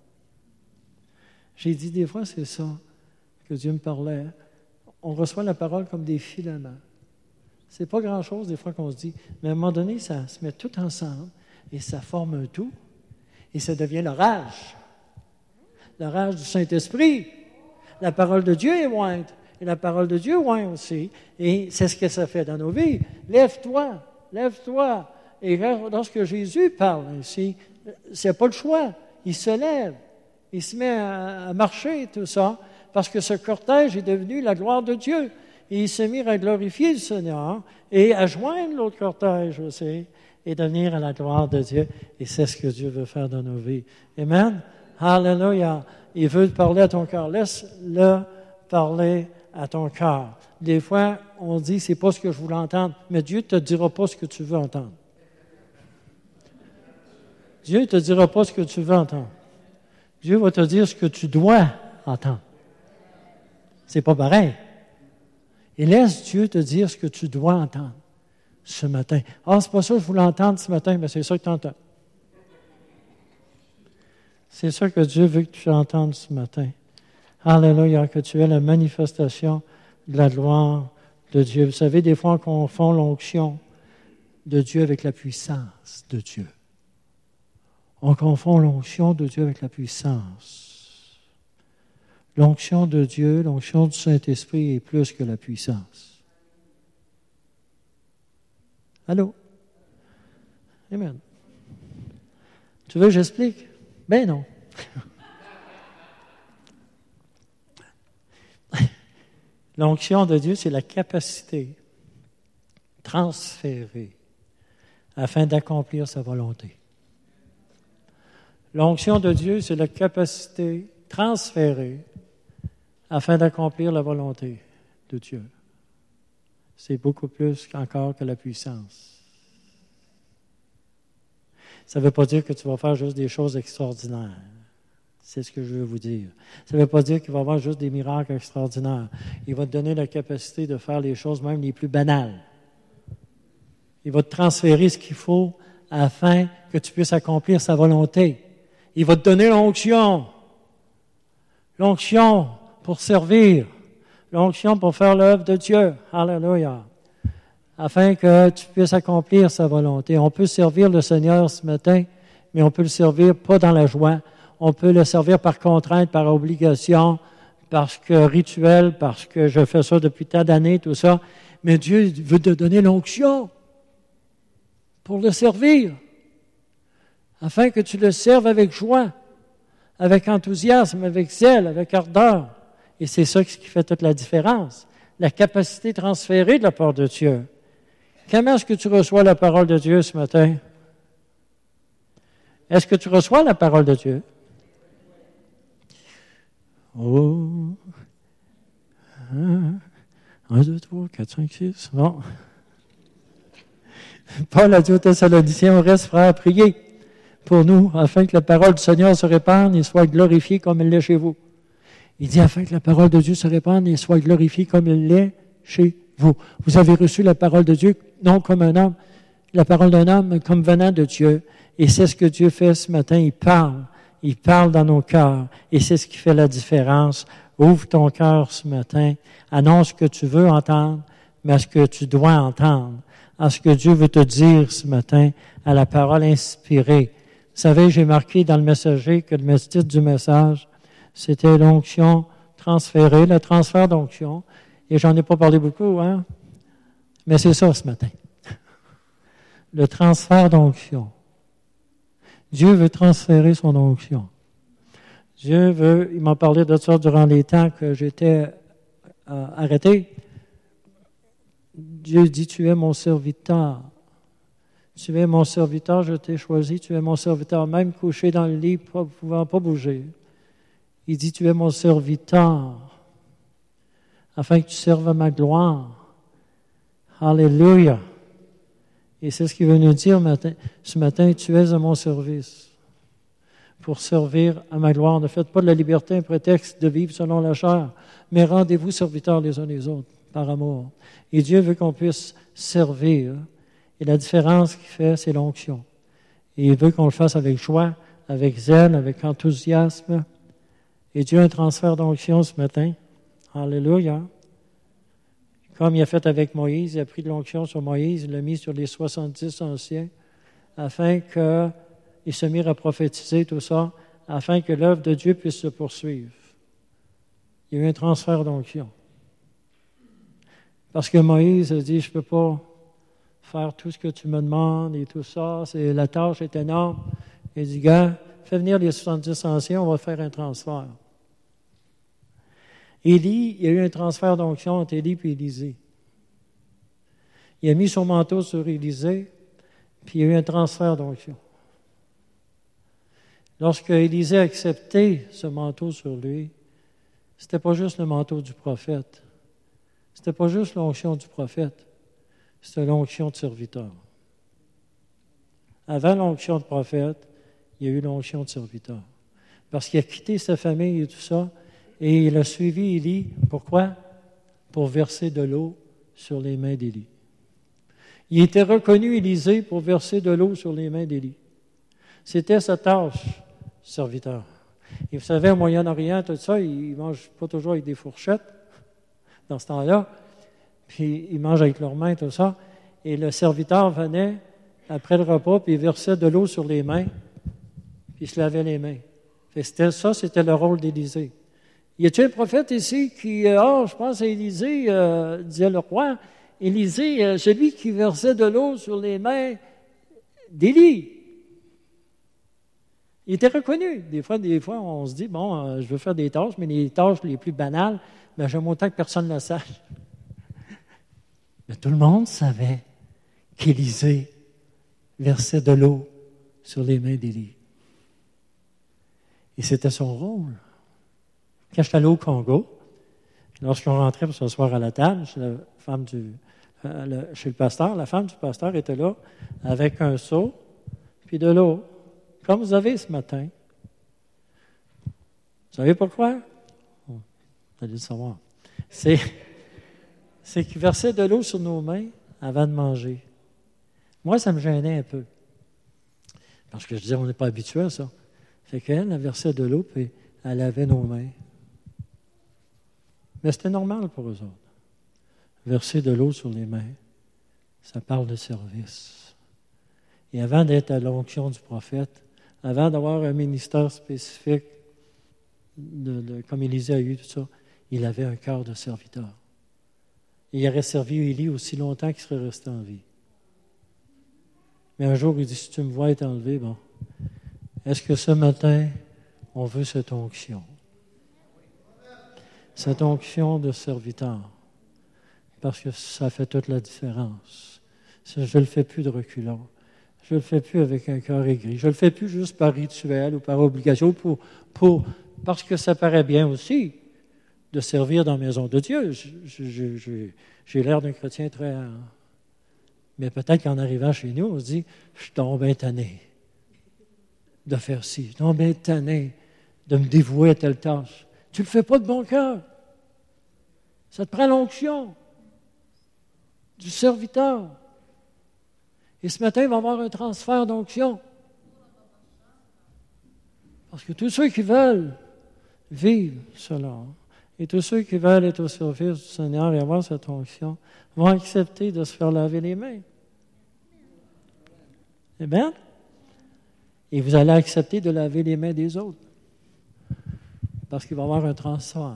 Speaker 1: J'ai dit, des fois, c'est ça que Dieu me parlait. On reçoit la parole comme des filaments. C'est pas grand-chose, des fois, qu'on se dit, mais à un moment donné, ça se met tout ensemble, et ça forme un tout, et ça devient l'orage. L'orage du Saint-Esprit. La parole de Dieu est ointe. Et la parole de Dieu est ointe aussi. Et c'est ce que ça fait dans nos vies. Lève-toi, lève-toi. Et lorsque Jésus parle ainsi, c'est pas le choix. Il se lève. Il se met à marcher, tout ça, parce que ce cortège est devenu la gloire de Dieu. Et il s'est mis à glorifier le Seigneur et à joindre l'autre cortège aussi et de venir à la gloire de Dieu. Et c'est ce que Dieu veut faire dans nos vies. Amen. Alléluia. Il veut parler à ton cœur. Laisse-le parler à ton cœur. Des fois, on dit, c'est pas ce que je voulais entendre, mais Dieu ne te dira pas ce que tu veux entendre. Dieu ne te dira pas ce que tu veux entendre. Dieu va te dire ce que tu dois entendre. C'est pas pareil. Et laisse Dieu te dire ce que tu dois entendre ce matin. Ah, c'est pas ça que je voulais entendre ce matin, mais c'est ça que tu entends. C'est ça que Dieu veut que tu entendes ce matin. Alléluia, que tu aies la manifestation de la gloire de Dieu. Vous savez, des fois, on confond l'onction de Dieu avec la puissance de Dieu. On confond l'onction de Dieu avec la puissance. L'onction de Dieu, l'onction du Saint-Esprit est plus que la puissance. Allô? Amen. Tu veux que j'explique? Ben non. L'onction de Dieu, c'est la capacité transférée afin d'accomplir sa volonté. L'onction de Dieu, c'est la capacité transférée afin d'accomplir la volonté de Dieu. C'est beaucoup plus encore que la puissance. Ça ne veut pas dire que tu vas faire juste des choses extraordinaires. C'est ce que je veux vous dire. Ça ne veut pas dire qu'il va y avoir juste des miracles extraordinaires. Il va te donner la capacité de faire les choses même les plus banales. Il va te transférer ce qu'il faut afin que tu puisses accomplir sa volonté. Il va te donner l'onction. L'onction pour servir. L'onction pour faire l'œuvre de Dieu. Alléluia. Afin que tu puisses accomplir sa volonté. On peut servir le Seigneur ce matin, mais on peut le servir pas dans la joie. On peut le servir par contrainte, par obligation, parce que rituel, parce que je fais ça depuis tant d'années, tout ça. Mais Dieu veut te donner l'onction pour le servir, afin que tu le serves avec joie, avec enthousiasme, avec zèle, avec ardeur. Et c'est ça qui fait toute la différence. La capacité transférée de la part de Dieu. Comment est-ce que tu reçois la parole de Dieu ce matin? Est-ce que tu reçois la parole de Dieu? Oh! Un, un, deux, trois, quatre, cinq, six. Bon. Paul a dit aux Thessaloniciens, on reste frères à prier pour nous, afin que la parole du Seigneur se répande et soit glorifiée comme elle l'est chez vous. Il dit, afin que la parole de Dieu se répande et soit glorifiée comme elle l'est chez vous. Vous avez reçu la parole de Dieu, non comme un homme, la parole d'un homme, mais comme venant de Dieu. Et c'est ce que Dieu fait ce matin, il parle. Il parle dans nos cœurs. Et c'est ce qui fait la différence. Ouvre ton cœur ce matin. Annonce ce que tu veux entendre, mais à ce que tu dois entendre. À ce que Dieu veut te dire ce matin, à la parole inspirée. Vous savez, j'ai marqué dans le messager que le titre du message, c'était l'onction transférée, le transfert d'onction. Et j'en ai pas parlé beaucoup, hein? Mais c'est ça ce matin. Le transfert d'onction. Dieu veut transférer son onction. Dieu veut, il m'a parlé de ça durant les temps que j'étais euh, arrêté. Dieu dit, tu es mon serviteur. Tu es mon serviteur, je t'ai choisi, tu es mon serviteur, même couché dans le lit, ne pouvant pas bouger. Il dit, tu es mon serviteur, afin que tu serves à ma gloire. Alléluia. Et c'est ce qu'il veut nous dire matin, ce matin, tu es à mon service pour servir à ma gloire. Ne faites pas de la liberté un prétexte de vivre selon la chair, mais rendez-vous serviteurs les uns les autres, par amour. Et Dieu veut qu'on puisse servir. Et la différence qu'il fait, c'est l'onction. Et il veut qu'on le fasse avec joie, avec zèle, avec enthousiasme. Et Dieu a un transfert d'onction ce matin. Alléluia. Comme il a fait avec Moïse, il a pris de l'onction sur Moïse, il l'a mis sur les soixante-dix anciens, afin qu'ils se mirent à prophétiser tout ça, afin que l'œuvre de Dieu puisse se poursuivre. Il y a eu un transfert d'onction. Parce que Moïse a dit, je ne peux pas faire tout ce que tu me demandes et tout ça, c'est, la tâche est énorme. Il dit, gars, fais venir les soixante-dix anciens, on va faire un transfert. Élie, il y a eu un transfert d'onction entre Élie et Élisée. Il a mis son manteau sur Élisée, puis il y a eu un transfert d'onction. Lorsque Élisée a accepté ce manteau sur lui, c'était pas juste le manteau du prophète. C'était pas juste l'onction du prophète. C'était l'onction de serviteur. Avant l'onction de prophète, il a eu l'onction de serviteur. Parce qu'il a quitté sa famille et tout ça, et il a suivi Élie. Pourquoi? Pour verser de l'eau sur les mains d'Élie. Il était reconnu, Élisée, pour verser de l'eau sur les mains d'Élie. C'était sa tâche, serviteur. Et vous savez, au Moyen-Orient, tout ça, ils ne mangent pas toujours avec des fourchettes dans ce temps-là. Puis ils mangent avec leurs mains, tout ça. Et le serviteur venait après le repas, puis il versait de l'eau sur les mains, puis il se lavait les mains. Et c'était ça, c'était le rôle d'Élisée. Y a-t-il un prophète ici qui, ah, oh, je pense à Élisée, euh, disait le roi, Élisée, euh, celui qui versait de l'eau sur les mains d'Élie. Il était reconnu. Des fois, des fois, on se dit, bon, euh, je veux faire des tâches, mais les tâches les plus banales, ben, j'aime autant que personne ne le sache. Mais tout le monde savait qu'Élisée versait de l'eau sur les mains d'Élie. Et c'était son rôle. Quand j'étais allé au Congo, lorsqu'on rentrait pour s'asseoir à la table, chez la femme du, euh, le, chez le pasteur, la femme du pasteur était là avec un seau puis de l'eau, comme vous avez ce matin. Vous savez pourquoi? Oh, vous allez le savoir. C'est, c'est qu'il versait de l'eau sur nos mains avant de manger. Moi, ça me gênait un peu. Parce que je disais, on n'est pas habitué à ça. Fait qu'elle, elle versait de l'eau puis elle lavait nos mains. Mais c'était normal pour eux autres. Verser de l'eau sur les mains, ça parle de service. Et avant d'être à l'onction du prophète, avant d'avoir un ministère spécifique, de, de, comme Élisée a eu, tout ça, il avait un cœur de serviteur. Et il aurait servi Élie aussi longtemps qu'il serait resté en vie. Mais un jour, il dit, si tu me vois être enlevé, bon, est-ce que ce matin, on veut cette onction? Cette onction de serviteur, parce que ça fait toute la différence. Je ne le fais plus de reculons. Je ne le fais plus avec un cœur aigri. Je ne le fais plus juste par rituel ou par obligation, pour, pour, parce que ça paraît bien aussi de servir dans la maison de Dieu. Je, je, je, j'ai l'air d'un chrétien très... Mais peut-être qu'en arrivant chez nous, on se dit, je suis donc bien tanné de faire ci. Je suis donc bien tanné de me dévouer à telle tâche. Tu ne le fais pas de bon cœur. Ça te prend l'onction du serviteur. Et ce matin, il va y avoir un transfert d'onction. Parce que tous ceux qui veulent vivre cela, et tous ceux qui veulent être au service du Seigneur et avoir cette onction, vont accepter de se faire laver les mains. Amen? Et vous allez accepter de laver les mains des autres. Parce qu'il va y avoir un transfert.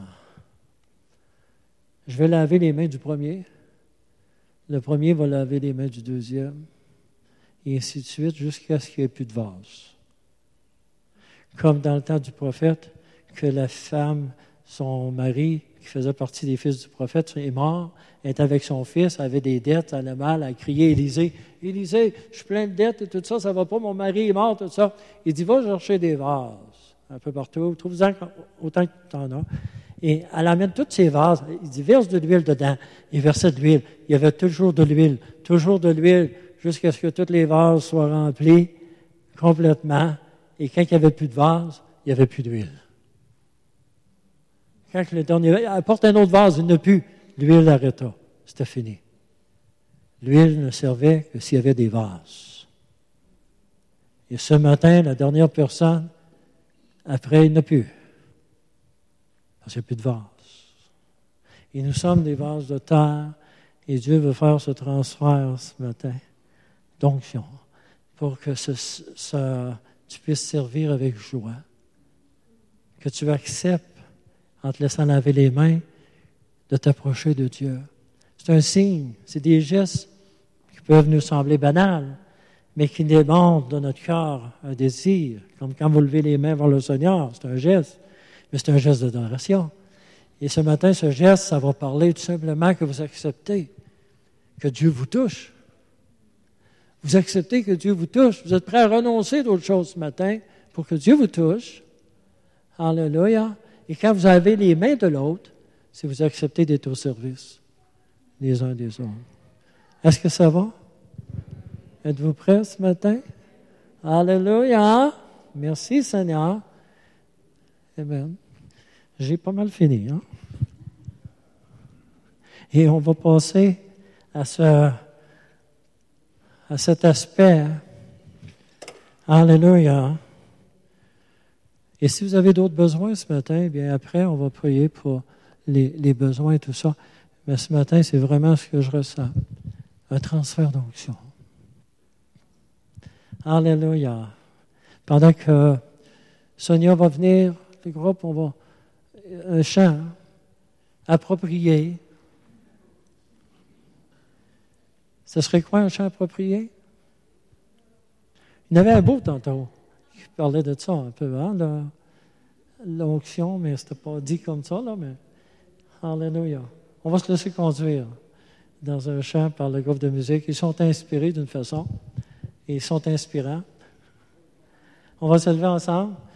Speaker 1: Je vais laver les mains du premier. Le premier va laver les mains du deuxième. Et ainsi de suite, jusqu'à ce qu'il n'y ait plus de vase. Comme dans le temps du prophète, que la femme, son mari, qui faisait partie des fils du prophète, est mort, est avec son fils, avait des dettes, elle a mal, elle a crié Élisée, « Élisée, je suis plein de dettes et tout ça, ça ne va pas, mon mari est mort, tout ça. » Il dit, « Va chercher des vases. » Un peu partout, trouve-en autant que tu en as. Et elle amène tous ces vases, il dit, verse de l'huile dedans. Il versait de l'huile. Il y avait toujours de l'huile, toujours de l'huile, jusqu'à ce que tous les vases soient remplis complètement. Et quand il n'y avait plus de vase, il n'y avait plus d'huile. Quand le dernier, apporte un autre vase, il n'y en a plus, l'huile arrêta. C'était fini. L'huile ne servait que s'il y avait des vases. Et ce matin, la dernière personne, après, il n'y en a plus. Parce qu'il n'y a plus de vases. Et nous sommes des vases de terre, et Dieu veut faire ce transfert ce matin d'onction, pour que ce, ce, tu puisses servir avec joie, que tu acceptes, en te laissant laver les mains, de t'approcher de Dieu. C'est un signe, c'est des gestes qui peuvent nous sembler banals, mais qui démontrent de notre cœur un désir, comme quand vous levez les mains vers le Seigneur, c'est un geste, mais c'est un geste d'adoration. Et ce matin, ce geste, ça va parler tout simplement que vous acceptez que Dieu vous touche. Vous acceptez que Dieu vous touche. Vous êtes prêts à renoncer d'autres choses ce matin pour que Dieu vous touche. Alléluia. Et quand vous avez les mains de l'autre, c'est vous acceptez d'être au service les uns des autres. Est-ce que ça va? Êtes-vous prêts ce matin? Alléluia! Merci Seigneur. Amen. J'ai pas mal fini. Hein? Et on va passer à, ce, à cet aspect. Alléluia. Et si vous avez d'autres besoins ce matin, bien après, on va prier pour les, les besoins et tout ça. Mais ce matin, c'est vraiment ce que je ressens. Un transfert d'onction. Alléluia. Pendant que Sonia va venir, le groupe, on va... Un chant approprié. Ce serait quoi un chant approprié? Il y en avait un beau tantôt qui parlait de ça un peu, hein, de l'onction, mais c'était pas dit comme ça, là, mais alléluia. On va se laisser conduire dans un chant par le groupe de musique. Ils sont inspirés d'une façon, et ils sont inspirants. On va se lever ensemble.